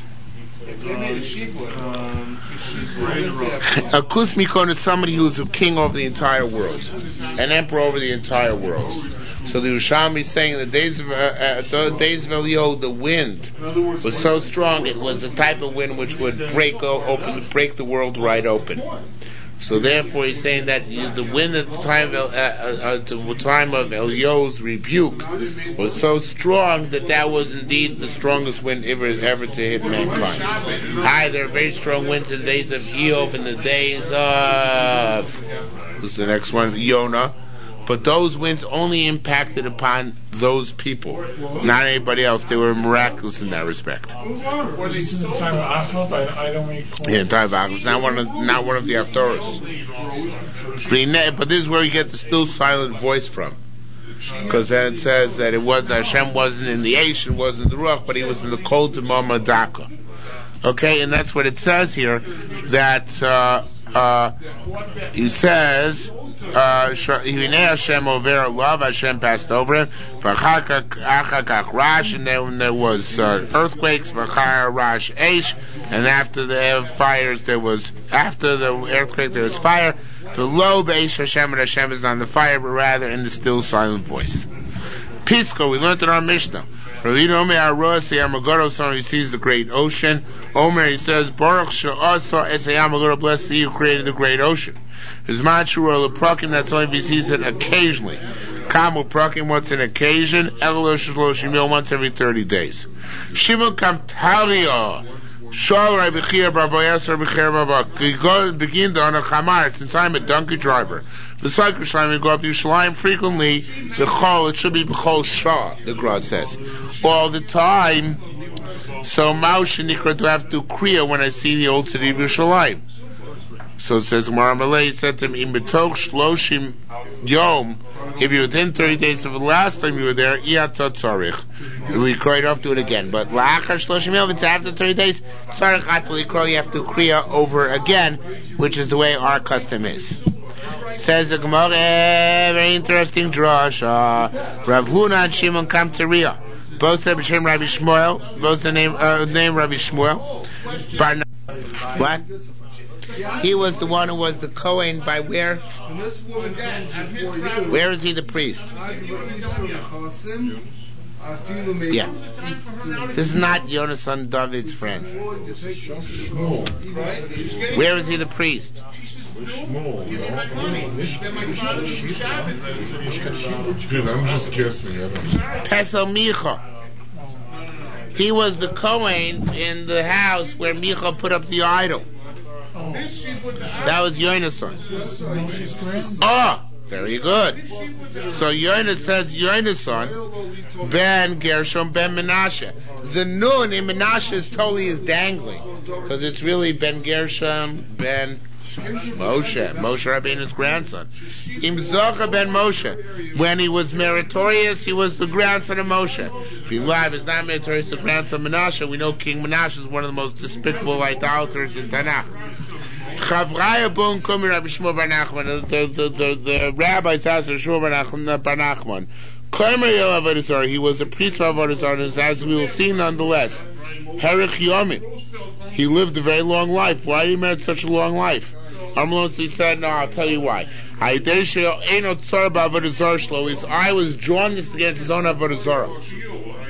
[SPEAKER 1] a Kus Mikon is somebody who's a king over the entire world, an emperor over the entire world. So the Yerushalmi is saying the days of uh, uh, the days of Elio, the wind was so strong it was the type of wind which would break o- open, break the world right open. So therefore, he's saying that you, the wind at the time of uh, uh, at the time of Elio's rebuke was so strong that that was indeed the strongest wind ever ever to hit mankind. Hi, there are very strong winds in the days of Eov, in the days of what's the next one? Yonah. But those winds only impacted upon those people, not anybody else. They were miraculous in that respect.
[SPEAKER 4] This is the time of Achov. I, I don't recall.
[SPEAKER 1] Yeah, time of Achov. Not one of not one of the Haftorahs. But this is where you get the still silent voice from, because then it says that it was Hashem wasn't in the Eish, it wasn't in the Ruach, but he was in the Kol Demama Daka. Okay, and that's what it says here. That uh, uh, he says. Uh, Hashem over love. Hashem passed over him. Rash, and then there was uh, earthquakes. Rash Eish, and after the fires there was after the earthquake there was fire. The low Eish Hashem, and Hashem is not in the fire, but rather in the still silent voice. Pisco, we learned in our Mishnah. Ravina Omer Arosi Amagoro, someone who sees the great ocean. Omer, he says, Baruch She'asa Esayamagoro, blessed he who created the great ocean. His Machur or Leprakim, that's only if he sees it occasionally. Kamu Prakim, what's an occasion? Evelosh Shloshimil, once every thirty days. Shimon Kamtalia. Shal Rabbi Chia Rabbi Yasser Rabbi Chia Rabbi. We go begin on a Chamar, it's in time a donkey driver. The cycle Shlaim, we go up Yerushalayim frequently. The Chol, it should be B'chol Shah, the Gra says. All the time. So Maush Nikra to have to Kriya when I see the old city of Yerushalayim. So it says, Maramalei said to him, Im betoch shloshim yom, if you're within thirty days of the last time you were there, iyata tzarich. We cried off to it again. But la'achar shloshim yom, it's after thirty days, tzarich atli kro, you have to kriya over again, which is the way our custom is. Says the Gemara, very interesting drasha. Rav Huna and Shimon come to Riyah. Both said B'Shem Rabbi Shmuel, both the name, uh, name Rabbi Shmuel. Barna, what? He was the one who was the Kohen by where? Where is he the priest? Yeah. This is not Yonah's son David's friend. Where is he the priest?
[SPEAKER 3] I'm just guessing.
[SPEAKER 1] Pesel Micha. He was the Kohen in the house where Micha put up the idol. Oh. That was Yonah's son. Oh, very good. So Yonah says Yonah's son, Ben Gershom Ben Menashe. The nun in Menashe is totally is dangling, because it's really Ben Gershom Ben Moshe, Moshe Rabbeinu's grandson. Im Zocha Ben Moshe. When he was meritorious, he was the grandson of Moshe. If he live is not meritorious, the grandson of Menashe. We know King Menashe is one of the most despicable idolaters in Tanakh. Chavraya Bon Kumi Rabbi Shmuel Bar Nachman. The the the the rabbis asked Shmuel Bar Nachman. He was a priest of Avodah Zarah, as we will see nonetheless. Herich Yomim. He lived a very long life. Why did he merit such a long life? Amlonzi said, no, I'll tell you why. His eye was drawn against his own Avodah Zarah.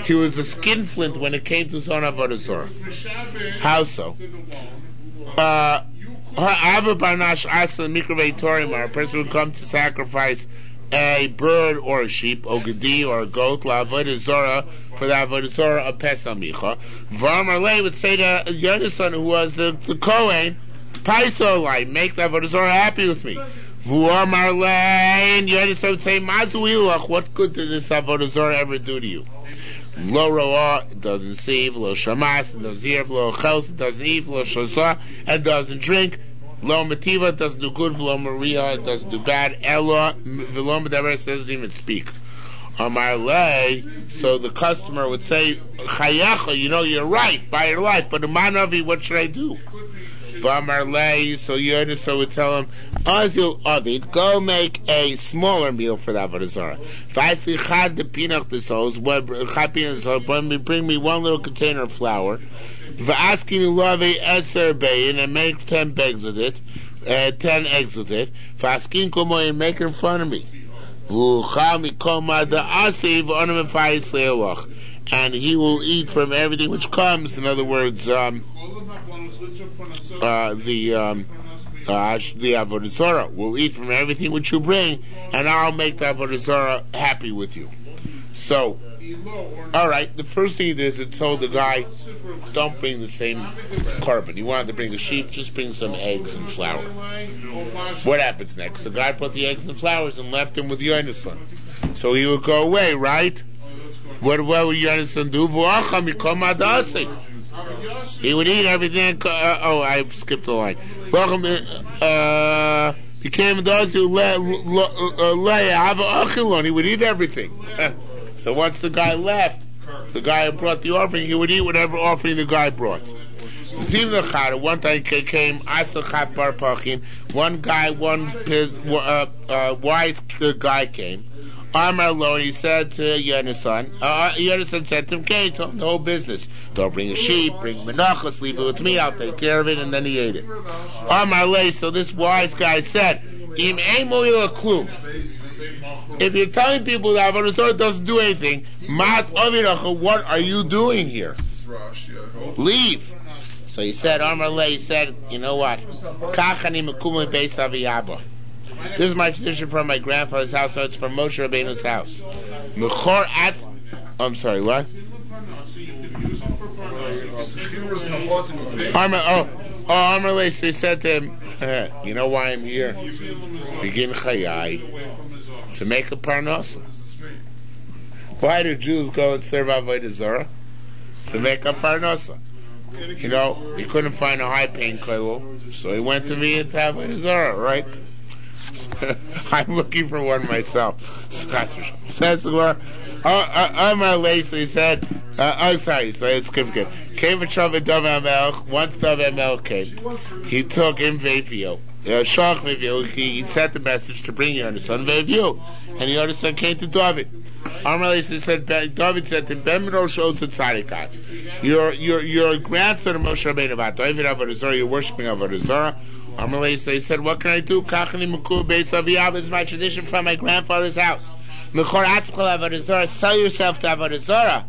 [SPEAKER 1] He was a skinflint when it came to his own avodah zarah. How so? Uh, a person would come to sacrifice a bird or a sheep, or gedi or a goat, la avodah zarah, for the avodah zarah of Pesach Micha. V'amar lei would say to Yonasan, who was the, the Kohen, Paiso lai, make the avodah zarah happy with me. V'amar lei, and Yonasan would say, Mazu ilach, what good did this avodah zarah ever do to you? Lo roah, it doesn't save. Lo shamas, it doesn't hear. Lo chels, it doesn't eat. Lo shazah, it doesn't drink. Lo mativa, it doesn't do good. Lo maria, it doesn't do bad. Elo, v'lo medaber, it doesn't even speak. Amar lei, so the customer would say, Chayacha, you know, you're right, by your life, but Umanavi, what should I do? V'amar lei, so Yonasan would tell him, Azil Avid, go make a smaller meal for the avodah zarah. V'asli chad de pinach desos, chad pinach desos, bring me one little container of flour. V'askin ulave eser bein, and make ten bags with it, uh, ten eggs with it. V'askin komoy, and make it in front of me. V'uchal mikoma da asi v'onim v'fayis le'eloch. And he will eat from everything which comes. In other words, um, uh, the um, uh, the avodah zarah will eat from everything which you bring, and I'll make the avodah zarah happy with you. So, all right. The first thing he did is it told the guy, don't bring the same carbon. He wanted to bring the sheep, just bring some eggs and flour. What happens next? The guy put the eggs and flowers and left him with Yonasan. So he would go away, right? What, what would Yonasan do? He would eat everything. Uh, oh, I skipped a line. Uh, became those who lay. He would eat everything. So once the guy left, the guy who brought the offering, he would eat whatever offering the guy brought. One time came Asachat Bar Pachin. One guy, one uh, uh, wise guy came. Amar lo, he said to Yonasan, uh, Yonasan said to him, okay, he told him the whole business. Don't bring a sheep, bring menachos, leave it with me, I'll take care of it, and then he ate it. Amar le, so this wise guy said, Im emo ila klum. If you're telling people that avodah zarah doesn't do anything, mat aviracha, what are you doing here? Leave. So he said, Amar le, he said, you know what? Kachani mekumah beis aviyabah. This is my tradition from my grandfather's house, so it's from Moshe Rabbeinu's house. Mechor at, I'm sorry, what? Amar, oh, oh, Amar le, so he said to him, eh, you know why I'm here? Begin chayai, to make a parnasa. Why do Jews go and serve avodah zarah? To make a parnasa. You know, he couldn't find a high-paying kollel, so he went to me and to avodah zarah, right? I'm looking for one myself. Says the word. Amar le, so he said, uh, oh, sorry, so it's skipped. Came a Shaved Dov HaMelech. Once Dov HaMelech came, he took him Vevio. Shach Vevio. He sent the message to bring Yonasan Vevio, and Yonasan came to David. Amar le, so he said, David said to him, Ben Rosh Osa Tzadikat. You're you're you're a grandson of Moshe Rabbeinu. David avodah zarah. You're worshiping avodah zarah. Amar le, so he said, what can I do? Kachani mekul beis aviyab is my tradition from my grandfather's house. Mechor atzchol avodah zarah. Sell yourself to avodah zarah.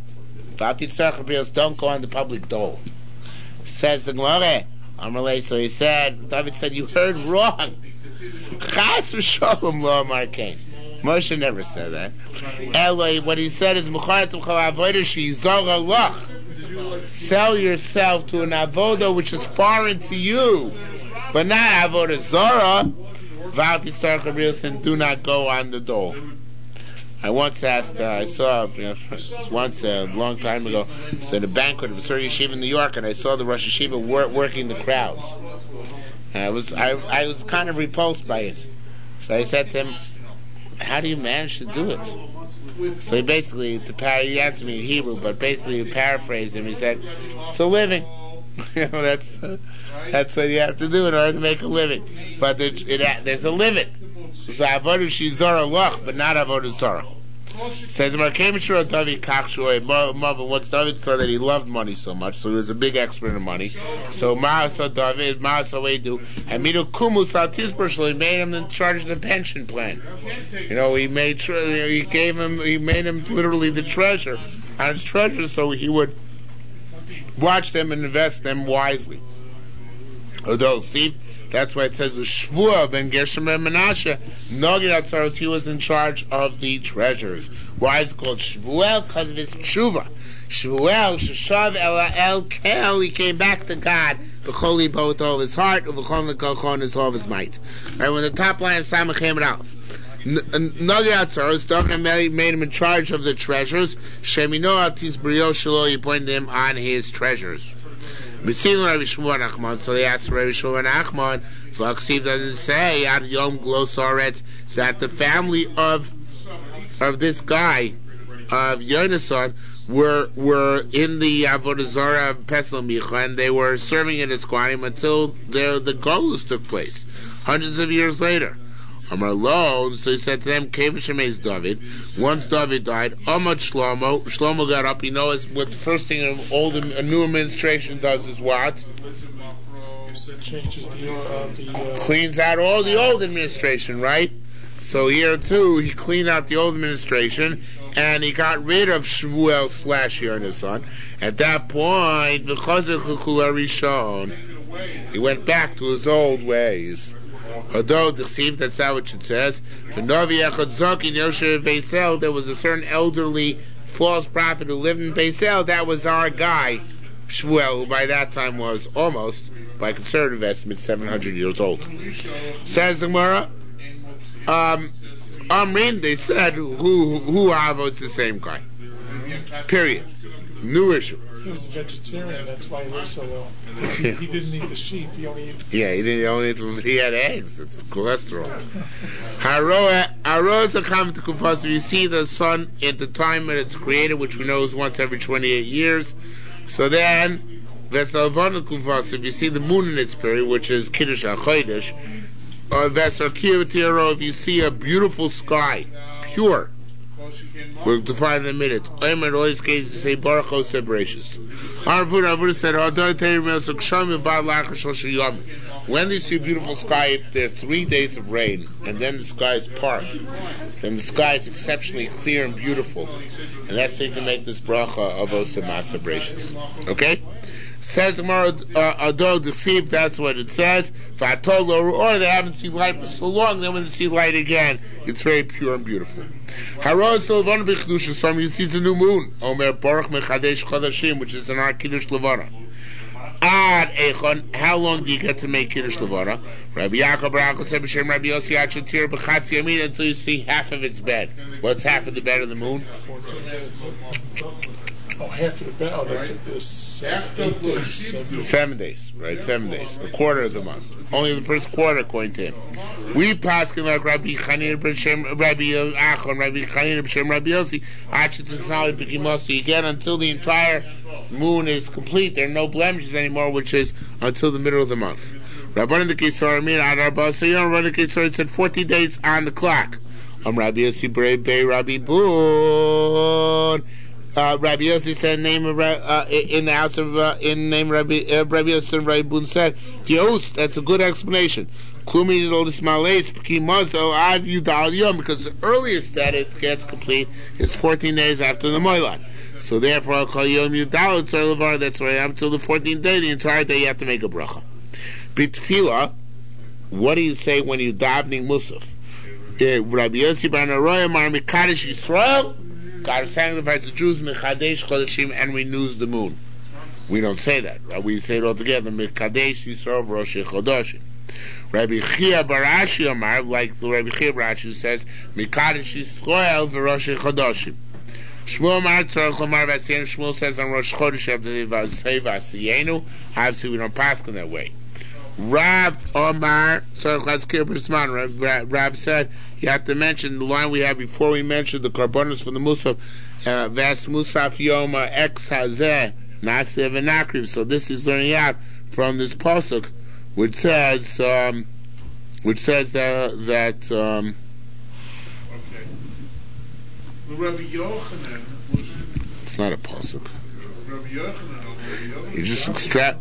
[SPEAKER 1] Don't go on the public dole. Says the Gemara. Amar le, so he said, David said, you heard wrong. Chas v'sholom lo amar kain. Moshe never said that. Eloi, what he said is, Mechor atzchol avodah she'izora lach. Sell yourself to an avodah which is foreign to you, but not avodah zarah. V'al tistar chabrios, and do not go on the dole. I once asked, uh, I saw, you know, once a long time ago, so at a banquet of a certain yeshiva in New York, and I saw the Rosh Yeshiva wor- working the crowds. And I was, I, I was kind of repulsed by it. So I said to him, how do you manage to do it? So he basically, to par- he answered me in Hebrew, but basically to paraphrase him, he said, it's a living. You know, that's uh, that's what you have to do in order to make a living. But there, it, there's a limit. So avodah shizara lach, but not avodah zarah. Says Markem Shur David Kachshoy Mabel. Once David saw that he loved money so much, so he was a big expert in money. So Maasa David, Maasa Wedu, and Mido Kumus Altisbershal, he made him in charge of the pension plan. You know, he made sure he gave him, he made him literally the treasurer. on his treasures, so he would watch them and invest them wisely. Although, see, that's why it says the Shvuah ben Gershom ben Menashe, Nogid Atzaros, he was in charge of the treasures. Why is it called Shvuel? Because of his tshuva. Shvuel, Sheshav El El Kel, he came back to God, B'chol libo with all of his heart, U'v'chol Nekalchon with all of his might. Right, when the top line of Samach came out, Nogid Atzaros, David made him in charge of the treasures. Shemino Atis Brio Shelo, he pointed him on his treasures. So they asked Rabbi Shmuel Nachman, Vaksiv doesn't say Ad Yom Glosoret that the family of of this guy of Yonason were were in the Avodah Zarah of Pesel Micha, and they were serving in his Kohanim until the the Golus took place hundreds of years later. Amar Lo, so he said to them, Keveshemes David. Once David died, Amad Shlomo. Shlomo got up. You know, what the first thing old a new administration does is what?
[SPEAKER 4] Changes the, uh, the uh,
[SPEAKER 1] cleans out all the old administration, right? So here too, he cleaned out the old administration, and he got rid of Shmuel slash Yonason. At that point, he went back to his old ways. Although deceived, that's not what it says. There was a certain elderly false prophet who lived in Beisel. That was our guy, Shmuel, who by that time was almost, by conservative estimates, seven hundred years old. Says the Gemara, um, Amrin, they said, who who Avo, it's the same guy. Period. New issue.
[SPEAKER 4] He was a vegetarian, that's why he lived so well. He, he didn't eat the sheep, he only ate the
[SPEAKER 1] Yeah, he didn't only eat the, he had eggs, it's cholesterol. You see the sun at the time that it's created, which we know is once every twenty-eight years. So then, if you see the moon in its period, which is Kiddush HaChodesh, or if you see a beautiful sky, pure, we'll define in a minute. I'm in always cases to say Baruch Hu Sebratius. Our Buddha said, when they see a beautiful sky, if there are three days of rain, and then the sky is parked, then the sky is exceptionally clear and beautiful. And that's how you can make this bracha of Osama Sebratius. Okay? Says Gemara, although deceived, that's what it says. Or they haven't seen light for so long, then when they see light again, it's very pure and beautiful. You see the new moon, Omer Baruch Mechadesh Chodashim, which is in our Kiddush Levana. Ad Echon, how long do you get to make Kiddush Levana? Rabbi Yaakov Baruch said B'Shem Rabbi Yossi Achatir B'Chatzi Yamin, until you see half of its bed. What's half of the bed of the moon?
[SPEAKER 4] Oh, half of the bed. Oh, that's it. Seven days.
[SPEAKER 1] Seven days, right? Seven days. A quarter of the month. Only the first quarter, according to him. We pass like Rabbi Chanina B'Shem Rabbi Achon, Rabbi Chanina B'Shem Rabbi Yossi Achatir B'Kimosi. You get until the entire moon is complete. There are no blemishes anymore, which is until the middle of the month. Rabbanan the Kesar Amin Adarba Sayyam Rabbanan the Kesar said forty days on the clock. Um Rabbi Yossi Brei Bei Rabbi Bun. Uh, Rabbi Yossi said, "Name of uh, in the house of uh, in name Rabbi uh, Rabbi Yossi and Rabbi Bun said, Dios, that's a good explanation. Because the earliest that it gets complete is fourteen days after the Moilad. So therefore, I'll call Yom Yudal Tzarlevar. That's why up until the fourteenth day, the entire day you have to make a bracha. B'tefillah, what do you say when you're davening Musaf? Rabbi Yossi ben Aroya Mar Mekadesh Yisrael. God sanctifies the Jews, Mechadesh Chodashim, and renews the moon. We don't say that. Right? We say it all together. Mekadesh Yisrael Rosh Chodashim. Rabbi Chia Barashi Amar, like the Rabbi Chia Barashi says, Mekadesh Yisrael Rosh Chodashim. Shmuel Amar Tzarech Lamar Vasiyenu. Shmuel says on Rosh Chodesh after the Vasiyenu. Obviously, we don't pass in that way. Rav Omar, Rav, Rav said you have to mention the line we had before we mentioned the karbonos from the Musaf, uh, Vas Musaf Yoma Ex Hazeh Naseh V'Nakriv. So this is learning out from this pasuk, which says, um, which says that that. Um,
[SPEAKER 3] okay. Rabbi Yochanan was.
[SPEAKER 1] It's not a pasuk.
[SPEAKER 3] Rabbi Yochanan.
[SPEAKER 1] You just extract.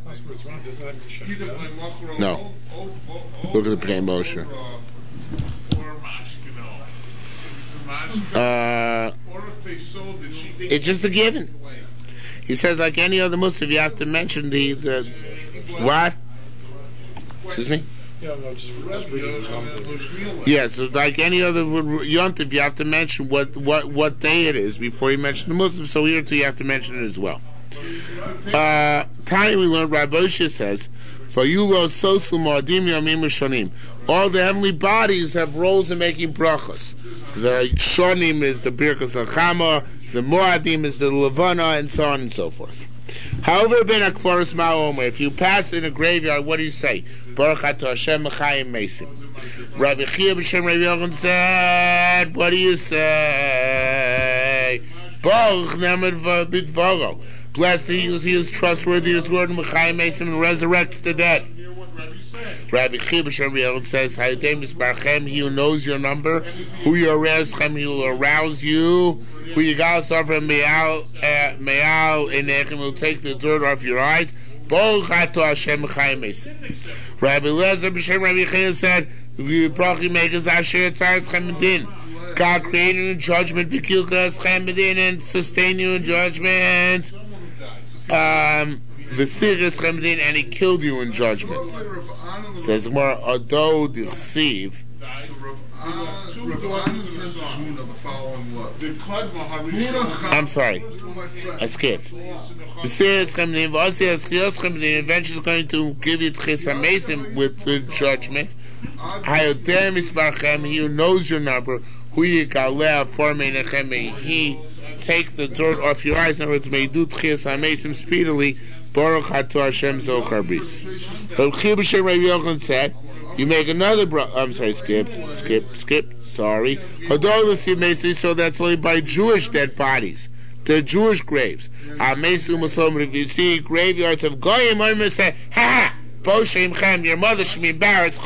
[SPEAKER 1] No. Look at the Pnei Moshe. Uh, It's just a given. He says, like any other Muslim, you have to mention the the what? Excuse me.
[SPEAKER 3] Yeah, no, just, just reading something.
[SPEAKER 1] Yeah, so like any other yontif, you have to mention what, what, what day it is before you mention the Muslim. So here too, you have to mention it as well. Uh, Tanya, we learned, Rabbi Moshe says, "Vayulo sosu moadim yamim ushonim." All the heavenly bodies have roles in making brachos. The shonim is the birkas hachama, the moadim is the levana, and so on and so forth. However, ben akforos ma'omer, if you pass in a graveyard, what do you say? Baruch atah Hashem mechayim mesim. Rabbi Chia b'shem Rabbi Yochanan said, what do you say? Baruch nemed b'dvaro. Blessed he is, he is trustworthy, his word mechayim mesim, and resurrects the dead. Rabbi Chia b'shem Rabbi Yochanan says, Hayodem yisbarchem, he who knows your number, who you arouse him, he will arouse you. Who you got suffer me'al me'al enechem, will take the dirt off your eyes. Baruch atah Hashem mechayim mesim. Rabbi Eliezer b'shem Rabbi Chia said, "V'yibrach yimegas asher tzaras chamedin." God created in judgment, v'kilkas chamedin, and sustain you in judgment. Um, v'stiras chamedin, and He killed you in judgment. Says more ado dichsiv. I'm sorry, I skipped. Eventually is going to give you Tchis HaMesim with the judgment. He who knows your number, he take the dirt off your eyes. In other words, may do Tchis HaMesim speedily. Baruch atah Hashem zochar bris. But Chia b'shem Rabbi Yochanan said, you make another bro- I'm sorry, skipped, skipped, skipped, sorry. So that's only by Jewish dead bodies. The Jewish graves. If you see graveyards of Goyim, I'm going to say, ha! Your mother should be embarrassed.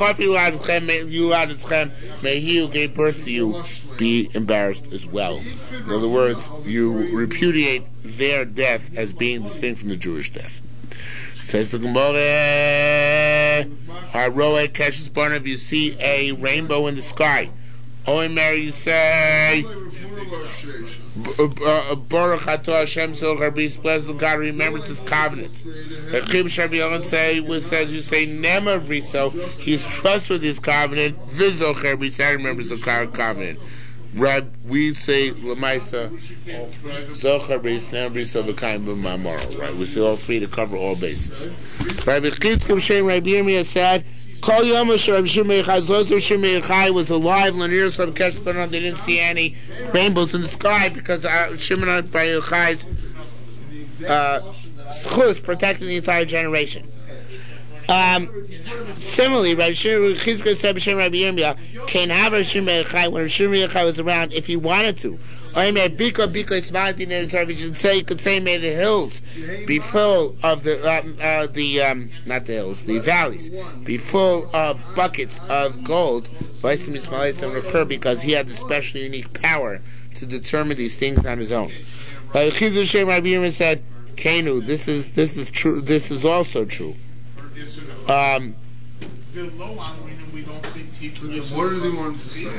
[SPEAKER 1] May he who gave birth to you be embarrassed as well. In other words, you repudiate their death as being distinct from the Jewish death. Says the Gemara, Haroe Keshes Barna, if you see a rainbow in the sky, Oy Mary, you say, Baruch atah Hashem zochar bris, blessed God remembers His covenants. The Chib Shabbi Yochanan say, says, you say, Nema briso, He is trustworthy with His covenant, Vizochar bris, He remembers the covenant. Rab, we say Lamaisa, Zochar bris, Nema briso, V'kaim b'mamaro. Right, we say all three to cover all bases. Rabbi Chizkim Shem Rabbi Yirmiyah said, Kol Yom Rabbi Shimei Yochai, Zotzor Shimei Yochai was alive, Lanier Sab Keshbanon, they didn't see any rainbows in the sky because uh, Shimei by Yochai's uh, schus protecting the entire generation. Um, similarly, Rabbi Chizkiah said, B'Shem Rabbi Yirmiyah, Kain Havar Shimei Yochai, when Shimei Yochai was around, if he wanted to, or may Biko Biko Ismalti Nezar, you should say, you could say, may the hills be full of the, uh, uh, the, um, not the hills, the valleys, be full of buckets of gold, Vaisim Ismail would occur because he had the special unique power to determine these things on his own. Rabbi Chizkiah Rabbi Yirmiyah said, Kainu, this is, this is true, this is also true. Um,
[SPEAKER 5] what do they want to say?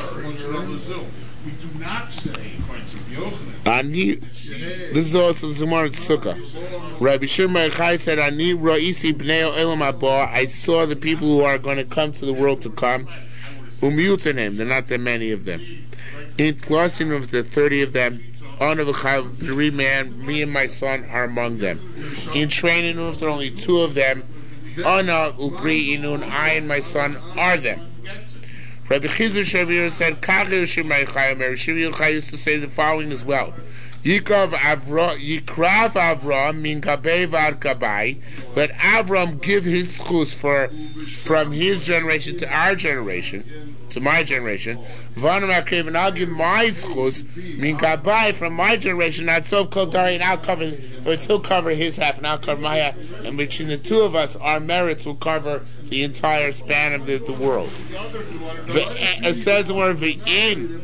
[SPEAKER 5] We do not say, according to Yochanan.
[SPEAKER 1] This is also the Gemara in Sukkah. Rabbi Shimon Yochai said, Ani ra'isi b'nei olam haba, I saw the people who are going to come to the world to come. Umiyutanim, there are not that many of them. In Tlasim of the thirty of them, Anavachal, man, me and my son are among them. In training, if there are only two of them, Ana Ubri Inun, I and my son are them. Rabbi Chizur Shabir said, Kachir Shemai Chayim, Rabbi Yochai used to say the following as well. Yikrav Avra, Yikrav Avram min kabei var kabai. Let Avram give his schus for from his generation to our generation, to my generation. Vanam Akiv, and I'll give my schus min kabai from my generation. Not so called Dari, and I'll cover, but he'll cover his half, and I'll cover my half. And between the two of us, our merits will cover the entire span of the, the world. It says the word v'in.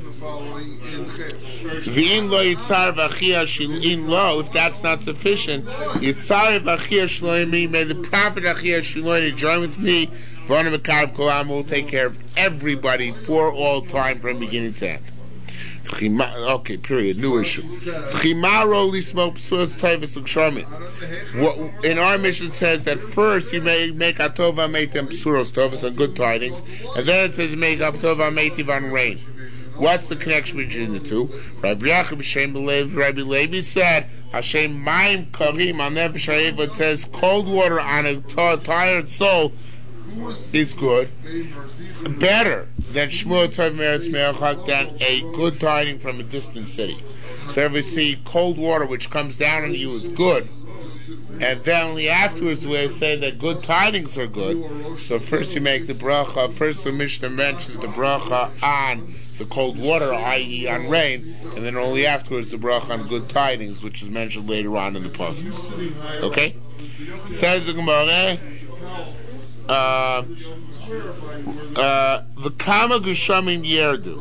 [SPEAKER 1] V'in lo yitzar v'achia shilin lo. If that's not sufficient, yitzar v'achia shloimi. May the prophet Achia Shiloni join with me. V'ana mekav kolam will take care of everybody for all time from beginning to end. Okay, period. New issue. Chimaro lismo psuas toivus l'kshamim. In our mission, it says that first you may make atova meitim psuros tovus on good tidings, and then it says you make atova meitiv on rain. What's the connection between the two? Rabbi Yachim Shem Levi, Rabbi Levi said, Hashem Maim Karim on Nefesh Ha'ev, it says cold water on a t- tired soul is good, better than Shmuel Tov Meretz Me'achak, than a good tiding from a distant city. So if we see cold water which comes down on you is good, and then only afterwards we say that good tidings are good. So first you make the bracha, first the Mishnah mentions the bracha on the cold water, that is on rain, and then only afterwards the bracha on good tidings, which is mentioned later on in the pasuk. Okay? Says the Gemara, uh, uh, the Kama Geshamim Yerdu.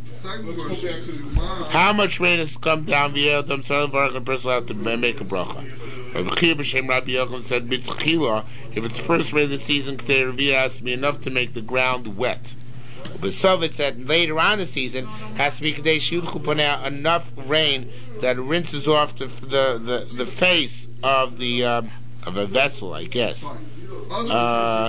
[SPEAKER 1] How much rain has come down? The Yerdu, a person have to make a bracha. Rabbi Chia b'Shem Rabbi Yochanan said, "B'tchila, if it's first rain of the season, K'tei Revia has to be enough to make the ground wet." But so it said later on in the season has to be K'tei Shiyudchu Paneh, enough rain that rinses off the the the, the face of the uh, of a vessel, I guess. Uh,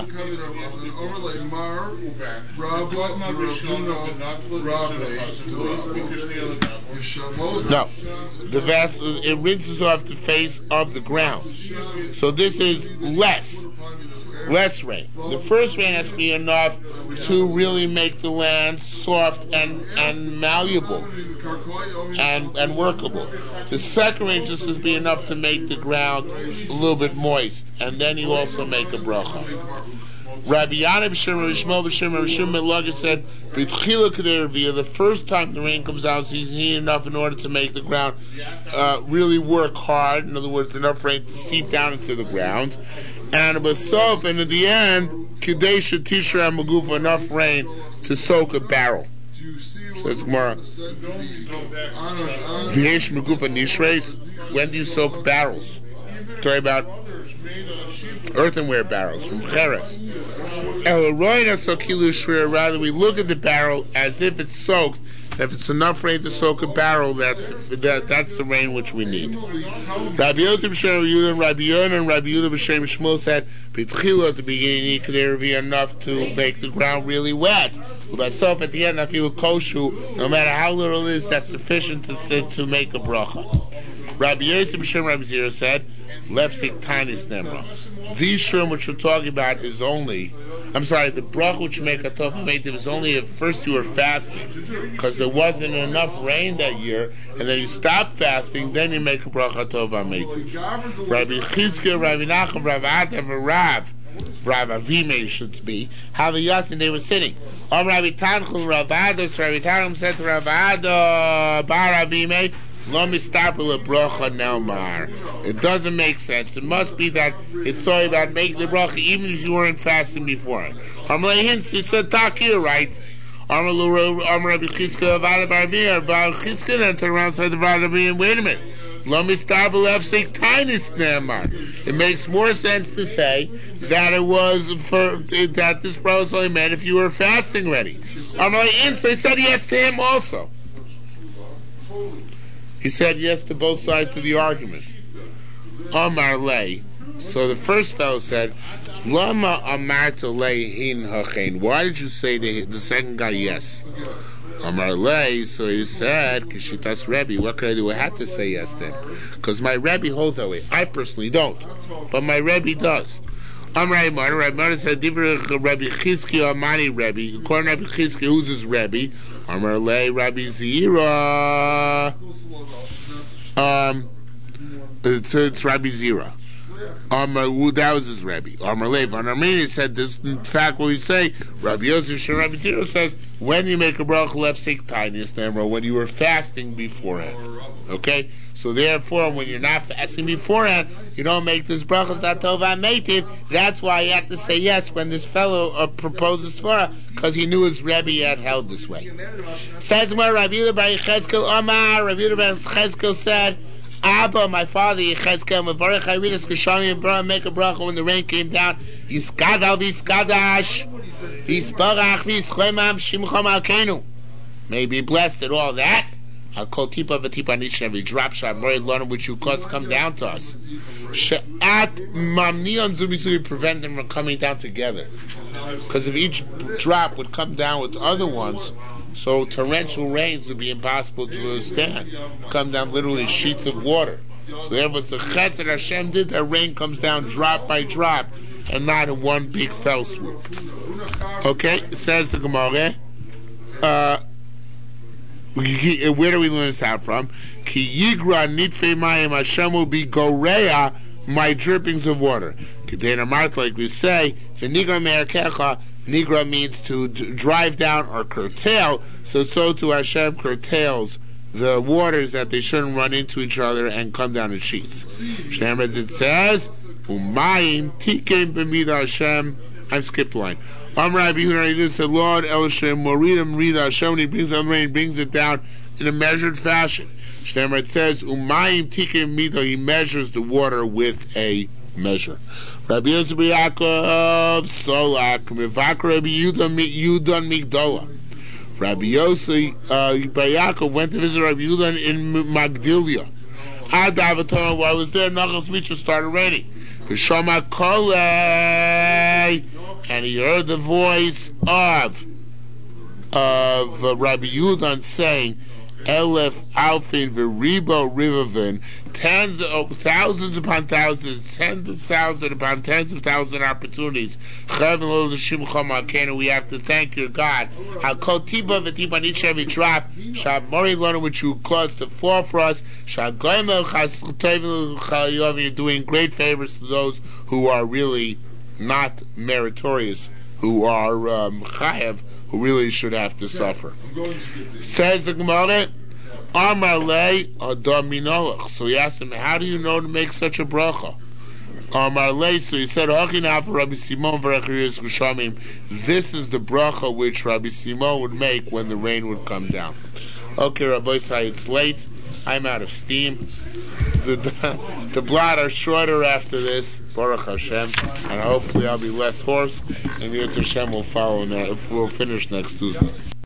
[SPEAKER 1] no, the vessel, it rinses off the face of the ground. So this is less, less rain. The first rain has to be enough to really make the land soft and, and malleable and and workable. The second rain just has to be enough to make the ground a little bit moist, and then you also make a bracha. Rabbi Yana b'Shem Rabbi Shmuel b'Shem Rabbi Shimon Melagid said, "B'tchila k'dei Revia, the first time the rain comes out, so he's needed enough in order to make the ground uh, really work hard. In other words, enough rain to seep down into the ground. And b'sof, and in the end, k'dei shetishra magufa, enough rain to soak a barrel." Says Gemara, "V'yesh magufa nishreis." When do you soak barrels? Talking about earthenware barrels from Cheres. Rather, we look at the barrel as if it's soaked. If it's enough rain to soak a barrel, that's that, that's the rain which we need. Rabbi Yosef B'Shem Yehuda and Rabbi Yonah and Rabbi Yehuda B'Shem Shmuel said, "B'tchila at the beginning, there be enough to make the ground really wet. Myself at the end, I feel koshu. No matter how little it is, that's sufficient to to make a bracha." Rabbi Yosef B'Shem Rabbi Zira said, "Lefsik tainis nemra." The shum which we're talking about is only, I'm sorry, the bracha which you make a tov meitiv is only if first you were fasting, because there wasn't enough rain that year, and then you stop fasting, then you make a bracha tov meitiv. Rabbi Chizkiah, Rabbi Nachum, Rabbi Atav, Rav, Rav Avime should be, how the Yasin they were sitting. Om Rabbi Tanchum, Rav Ados, Rabbi Tanchum said to Rav Ado, Bar Avime, it doesn't make sense. It must be that it's talking about making the bracha even if you weren't fasting before it. He said, "Takir, right?" Rabbi Chizkiah then turned around and said, "Wait a minute. It makes more sense to say that it was for that this bracha only meant if you were fasting ready." So he said yes to him also. He said yes to both sides of the argument. Amar lei. So the first fellow said, "Lama amarta lei in hachein." Why did you say to the second guy yes? Amar lei. So he said, "Kishitas Rebbe." What could I do? I had to say yes to him because my Rebbe holds that way. I personally don't, but my Rebbe does. Amar Rabbi Rabbi said, "Divra Rabbi Chizkiah Amani Rebbe." According to Rabbi Chizkiah, who's his Rebbe? Amar lei Rabbi Zira. Um, it's, it's Rabbi Zira. Um, that was his Rebbe. Amar Lev. On Armenia said this. In fact, what we say, Rabbi Yosef and Rabbi Zira says, when you make a bracha left sik tiniest number, when you were fasting beforehand. Okay, so therefore, when you're not fasting beforehand, you don't make this bracha zatova meitiv. That's why you have to say yes when this fellow uh, proposes svara, because he knew his Rebbe had held this way. Says where Rabbi Yehuda bar Yechezkel Amar. Rabbi Yehuda bar Yechezkel said, "Abba, my father Yechezkel, mevarech hayridas k'shamim bra, make a bracha when the rain came down. Yiskadal v'yiskadash, v'yisbarach v'yischemam shimcha malkeinu. May be blessed at all that. I'll call tipa v'tipa on each and every drop shot, more learn which you cause come down to us. She'at mamnion zubi prevent them from coming down together. Because if each drop would come down with other ones, so torrential rains would be impossible to withstand. Come down literally sheets of water. So therefore, the chesed Hashem did that rain comes down drop by drop, and not in one big fell swoop. Okay, says the Gemara. Uh, where do we learn this out from? Ki yigra nitfei mayim Hashem will be goreya, my drippings of water. Kedena Mart, like we say, the nigra me'erkecha, nigra means to d- drive down or curtail, so so too Hashem curtails the waters that they shouldn't run into each other and come down in sheets. Shneim, as it says, umayim tikem b'mida Hashem. I've skipped the line. Amar Rabbi Yehuda said, Lord El Hashem, Moridim Rida Hashem, when he brings the rain, brings it down in a measured fashion. Shneimar, it says, Umayim Tikim Mido, he measures the water with a measure. Rabbi Yosef Yaakov Solak, Mivak Rabbi Yudan Migdola. Rabbi Yosef uh, Yaakov went to visit Rabbi Yudan in Magdilia. Ad Avatar, while I was there, Nachas Mitzvah started raining. V'shama kolei, and he heard the voice of of uh, Rabbi Yudan saying, Elef Alfin v'ribo rivavin, tens of thousands upon thousands, tens of thousands upon tens of thousands opportunities. We have to thank your God. I'll call tiba v'tiba on each and every drop. Shab mori lona, which you caused to fall for us. Shab goyim you're doing great favors to those who are really not meritorious, who are um, chayav, who really should have to suffer. Says the Gemara, Amar le Adam Minoloch. So he asked him, how do you know to make such a bracha? Amar le, so he said, Rabbi Simon, this is the bracha which Rabbi Simon would make when the rain would come down. Okay, Rabbi Say, it's late. I'm out of steam. The, the, the blot are shorter after this, Baruch Hashem, and hopefully I'll be less hoarse, and Yirtzeh Hashem will follow. Now, if we'll finish next Tuesday.